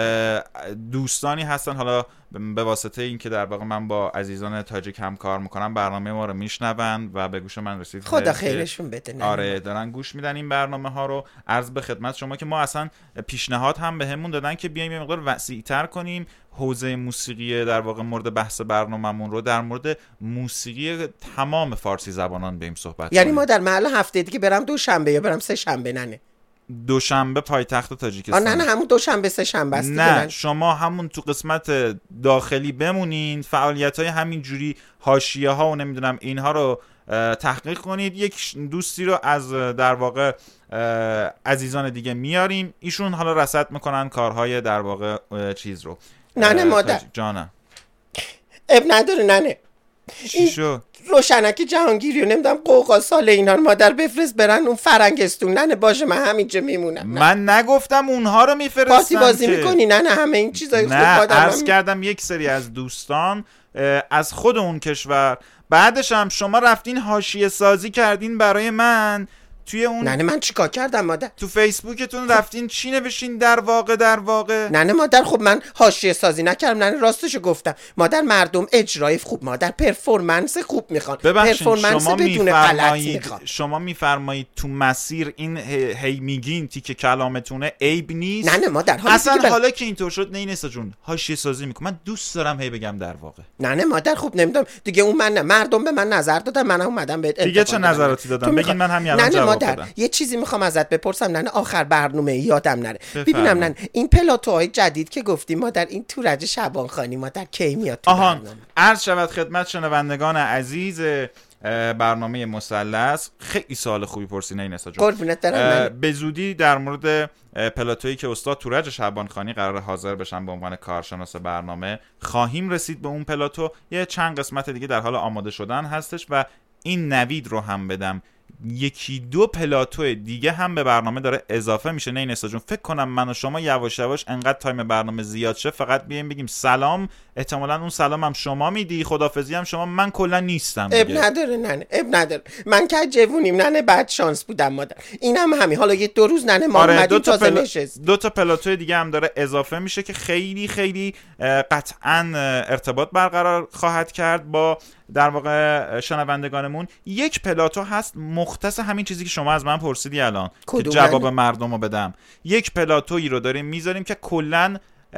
دوستانی هستن حالا به واسطه این که در واقع من با عزیزان تاجیک هم کار میکنم برنامه ما رو میشنون و به گوش من رسید. خدا خیرشون بده. آره دارن گوش میدن این برنامه ها رو. عرض به خدمت شما که ما اصلا پیشنهاد هم بهمون دادن که بیایم یه مقدار وسیع‌تر کنیم حوزه موسیقی در واقع مورد بحث برنامه‌مون رو در مورد موسیقی تمام فارسی زبانان بریم صحبت یعنی کنیم. ما در محل هفته دیگه برم دوشنبه یا برم سه شنبه ننه؟ دوشنبه پایتخت تاجیکستان. نه نه همون دوشنبه سه شنبه است دیگه. نه شما همون تو قسمت داخلی بمونین، فعالیت‌های همین جوری حاشیه ها و نمیدونم اینها رو تحقیق کنید. یک دوستی رو از در واقع عزیزان دیگه میاریم، ایشون حالا رصد میکنن کارهای در واقع چیز رو. ننه مادر جانم اب نداره ننه. چی شد؟ روشنک جهانگیری و نمیدونم قوقا سال اینا مادر بفرست برن اون فرنگستون. ننه باشه من همینجا میمونم. من نگفتم اونها رو میفرستم. پاسی بازی که... میکنی ننه همه این چیزای خوب نه مادر. عرض کردم یک سری از دوستان از خود اون کشور، بعدش هم شما رفتین حاشیه سازی کردین برای من توی اون نه نه من چیکار کردم مادر؟ تو فیسبوکتون رفتین چی نوشتین در واقع در واقع؟ نه نه مادر خب من حاشیه سازی نکردم، نه راستشو گفتم مادر. مردم اجرای خوب مادر، پرفورمنس خوب میخوان، پرفورمنس بدون غلط میخوان. شما میفرمایید تو مسیر این هی میگین تیکه کلامتونه عیب نیست؟ نه نه مادر حالا اصلا بل... حالا که اینطور شد نه نسا جون حاشیه سازی میکنم. من دوست دارم هی بگم در واقع. نه نه مادر خوب نمیدونم دیگه اون من نه. مردم به من نظر دادن، منم اومدم بهت دیگه چه نظراتی دادم بگین من همین الان جواب مادر بدم. یه چیزی میخوام ازت بپرسم نه نه آخر برنامه یادم نره. ببینم نه این پلاتوهای جدید که گفتی مادر، این تورج شعبانخانی مادر کی میاد تو آهان برنامه؟ عرض شود خدمت شنوندگان عزیز برنامه مثلث. خیلی سوال خوبی پرسیدین اینسا جون. قربونت برم. به زودی در مورد پلاتویی که استاد تورج شعبانخانی قرار حاضر بشن به عنوان کارشناس برنامه خواهیم رسید به اون پلاتو. یه چند قسمت دیگه در حال آماده شدن هستش و این نوید رو هم بدم یکی دو پلاتو دیگه هم به برنامه داره اضافه میشه. نه این جون فکر کنم من و شما یواش یواش انقدر تایم برنامه زیاد شه فقط بیایم بگیم سلام، احتمالاً اون سلام هم شما میدی، خدافظی هم شما، من کلا نیستم دیگه. اب نداره ننه، اب نداره. من که جوونیم ننه، بعد شانس بودم مادر. اینم هم همین. حالا یه دو روز ننه ما آره اومدیم دو تا تازه پل... نشست. دو تا پلاتو دیگه هم داره اضافه میشه که خیلی خیلی قطعاً ارتباط برقرار خواهد کرد با در واقع شنوندگانمون. یک پلاتو هست مختص همین چیزی که شما از من پرسیدی الان که جواب مردم رو بدم. یک پلاتویی رو داریم میذاریم که کلن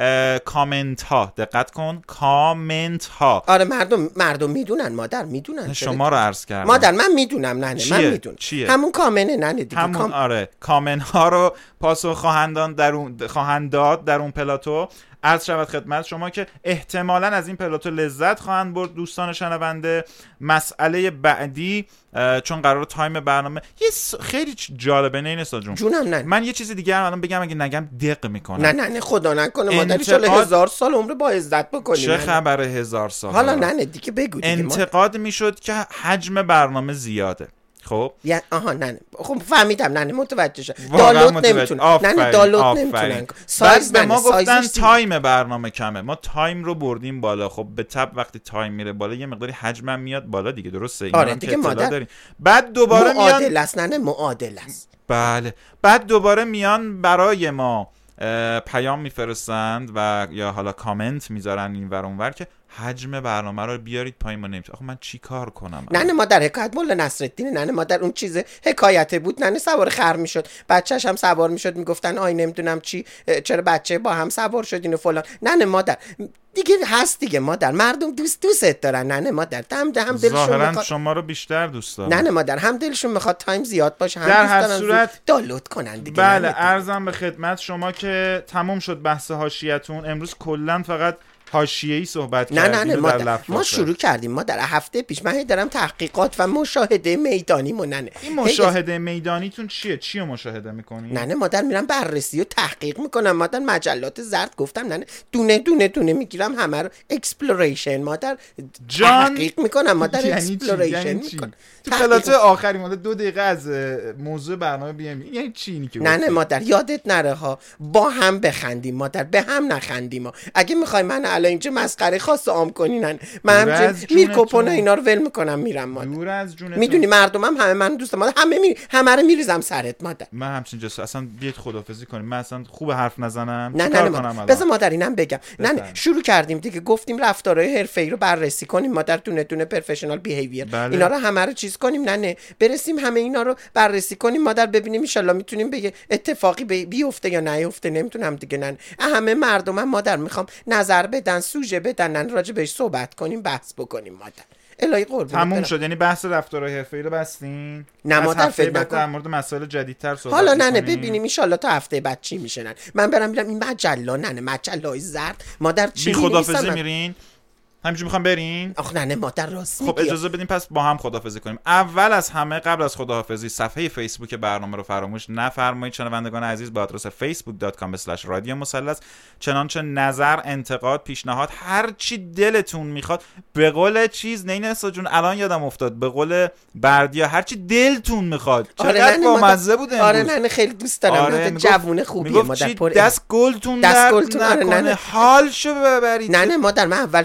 کامنت ها، دقت کن، کامنت ها. آره مردم مردم میدونن مادر، میدونن. شما رو عرض کردم مادر من میدونم ننه، چیه؟ من میدونم چیه؟ همون کامنه ننه دیگه. همون کام... آره کامنت ها رو پاسخ خواهندان در اون خواهند داد در اون پلاتو. عرض شود خدمت شما که احتمالاً از این پلاتو لذت خواهند برد دوستان شنونده. مسئله بعدی چون قرار تایم برنامه یه خیلی جالبه نه اینسا جون. جونم نه من یه چیز دیگه الان بگم اگه نگم دق میکنم. نه نه نه خدا نکنه مادر. انتقاد... ان هزار سال عمر با عزت بکنیم. چه خبره هزار سال؟ حالا نه نه دیگه بگو دیگه. انتقاد میشد که حجم برنامه زیاده. خب یا آها نه نه خب فهمیدم نه نه متوجه شدم. دانلود نمیتونن. نه نه دانلود نمیتونن. سایز به ما گفتن تایم برنامه کمه. ما تایم رو بردیم بالا. خب به تبع وقتی تایم میره بالا یه مقداری حجمم میاد بالا دیگه، درسته؟ اینا آره دیگه مادر داریم. بعد دوباره میان معادل است. نه نه معادل است. بله. بعد دوباره میان برای ما پیام میفرستند و یا حالا کامنت میذارن این ور اون ور که حجم برنامه رو بیارید پایین. ما نمیتونم. آخه من چی کار کنم؟ نه نه مادر حکایت مولا نصرالدین. نه نه مادر اون چیز حکایت بود. نه نه سوار خر میشد، بچه‌ش هم سوار میشد، میگفتن آی نمیدونم چی چرا بچه با هم سوار شدین و فلان. نه نه مادر دیگه هست دیگه مادر. مردم دوست دوست دارن. نه نه مادر هم هم دلشون ظاهرا میخواد شما رو بیشتر دوست دارن. نه نه مادر هم دلشون میخواد تایم زیاد باشه، هم در دوست هر صورت دانلود کنن دیگه. بله عرضم به خدمت شما که تموم شد بحث حاشیه‌تون. امروز کلا فقط حاشیه‌ای صحبت نه کردیم. نه نه ما, ما شروع کردیم ما در هفته پیش. من دارم تحقیقات و مشاهده میدانی مون. نه نه این مشاهده میدانیتون چیه؟ چی رو مشاهده میکنی؟ نه نه مادر میرم بررسی و تحقیق میکنم مادر. مجلات زرد گفتم نه نه دونه دونه دونه میگیرم همه رو اکسپلوریشن مادر جان... تحقیق میکنم مادر. یعنی اکسپلوریشن یعنی میکنم. تو پلاتو آخری مادر دو دقیقه از موضوع برنامه بیام. یعنی چی اینی که نه نه مادر یادت نره ها، با هم بخندیم مادر، به هم نخندیم ها. اگه میخوای من الان اینجا مسخره خاص عام کنین من همینجوری میرکوپون اینا رو ول میکنم میرم مادر. دور از جونتون. میدونی مردمم هم همه من دوست مادر، همه می... همه رو میریزم سرت مادر. من همچین جسو اصلا بیت خدافظی کنیم. من اصلا خوب حرف نزنم. نه نه نه بذار مادر اینم بگم. نه نه شروع کردیم دیگه، گفتیم رفتارهای حرفه‌ای رو بررسی کنیم مادر، دونه دونه پروفشنال بیهیویر بله. اینا رو همه رو چیز کنیم. نه نه برسیم همه اینا رو بررسی کنیم مادر، ببینیم ان شاءالله میتونیم به اتفاقی بیفته یا نیفته. نمیتونم دیگه. نه همه مردمم مادر میخوام نظر بدن، سوژه بدن، نه راجع بهش صحبت کنیم، بحث بکنیم مادر. الهی قربونت تموم شد. یعنی بحث رفتارهای حرفه‌ای رو بستین؟ نه مادر فکر نکن در مورد مسائل جدیدتر صحبت حالا نه نه کنیم. ببینیم ان شاءالله تا هفته بعد چی میشه. نه من برم میرم این مجله. نه نه مجله‌های زرد مادر چی بی خدافظی میرین؟ همینجوری میخوام برین؟ آخ نه نه مادر راست خب میگی. اجازه بدین پس با هم خداحافظی کنیم. اول از همه قبل از خداحافظی صفحه فیسبوک برنامه رو فراموش نفرمایید شنوندگان عزیز، با آدرس فیسبوک دات کام اسلش رادیو مثلث. چنانچه نظر، انتقاد، پیشنهاد، هر چی دلتون میخواد، به قول چیز نینسا جون الان یادم افتاد، به قول بردیا هر چی دلتون میخواد. چقدر بامزه بود امروز. آره نه نه خیلی دوست دارم. آره جوونه خوبیه مادر. پر دست گلتون دست گلتون نکنه. آره نه نه حالشو ببرید. نه نه مادر من اول فکرم یه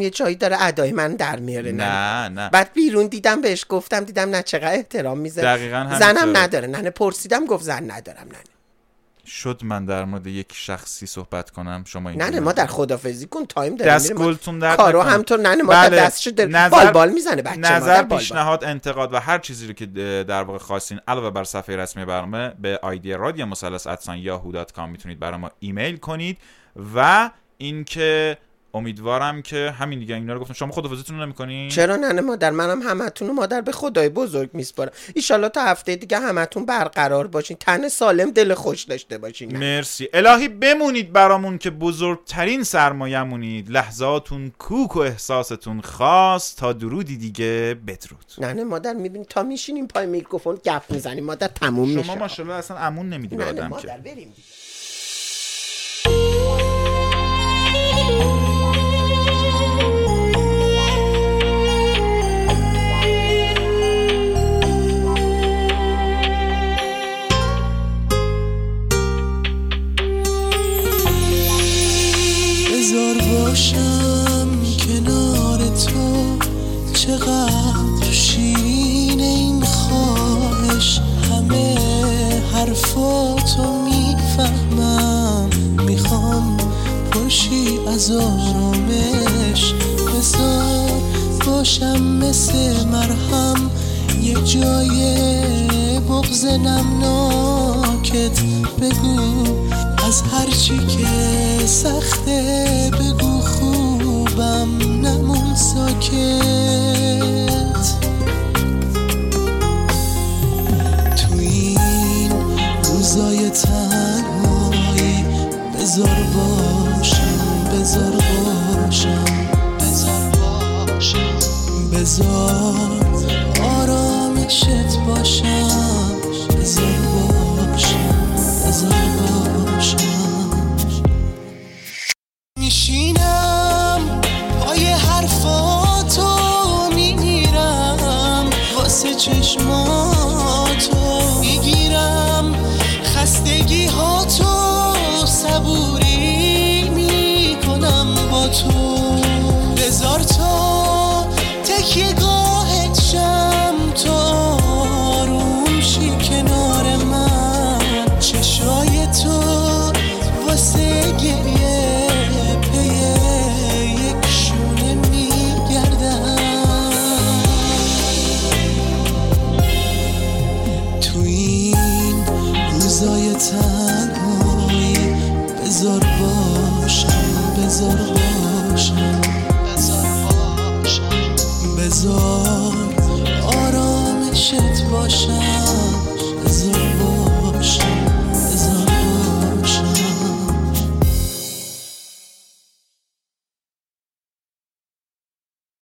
یه جایی داره ادای من در میاره. نه نه بعد بیرون دیدم بهش گفتم دیدم نه چقدر احترام میذاره. دقیقاً همین زنم نداره. نه پرسیدم گفت زن ندارم. نه شد من در مورد یک شخصی صحبت کنم شما این نه نه ما در خدافظی کن تایم داریم دست گلتون در کارو همطور نه نه ما بله. در دستش در نظر... بال بال میزنه بچه نظر ما پیشنهاد انتقاد و هر چیزی رو که در واقع خواستین علاوه بر صفحه رسمی برنامه به آیدی رادیو مثلث ات یاهو دات کام میتونید برای ما ایمیل کنید و اینکه امیدوارم که همین دیگه اینا رو گفتم. شما خدافظیتون رو نمی‌کنین؟ چرا نه مادر منم همتون مادر به خدای بزرگ میسپارم. ان شاءالله تا هفته دیگه همتون برقرار باشین، تن سالم دل خوش داشته باشین. مرسی. الهی بمونید برامون که بزرگترین سرمایه‌مونید. لحظاتون کوک و احساستون خاص. تا درودی دیگه بدرود. نه نه مادر میبینی تا میشینیم پای میکروفون گپ میزنیم مادر تموم میشه. شما ماشاءالله اصلا امون نمیدی به آدم که. مادر بریم. باشم کنار تو چقدر شیرین این خواهش، همه حرفاتو میفهمم، میخوام پرشی از آرامش. بذار باشم مثل مرهم یه جای بغض نمناکت، بگو از هرچی که سخته بگو خوبم نمون ساکت. تو این روزای تنهایی بذار باشم بذار باشم بذار باشم بذار آرامشت باشم بذار باشم بذار باشم. میشینم پای حرفاتو میمیرم واسه چشماتو میگیرم خستگی هاتو صبوری میکنم با تو. بذار تا تکیه گاهت شم تو آروم شی کنار من، چشای تو واسه گریه پی یک شونه میگردم. تو این روزای تنهایی بذار باشم بذار باشم بذار باشم بذار آرامشت باشم بذار باشم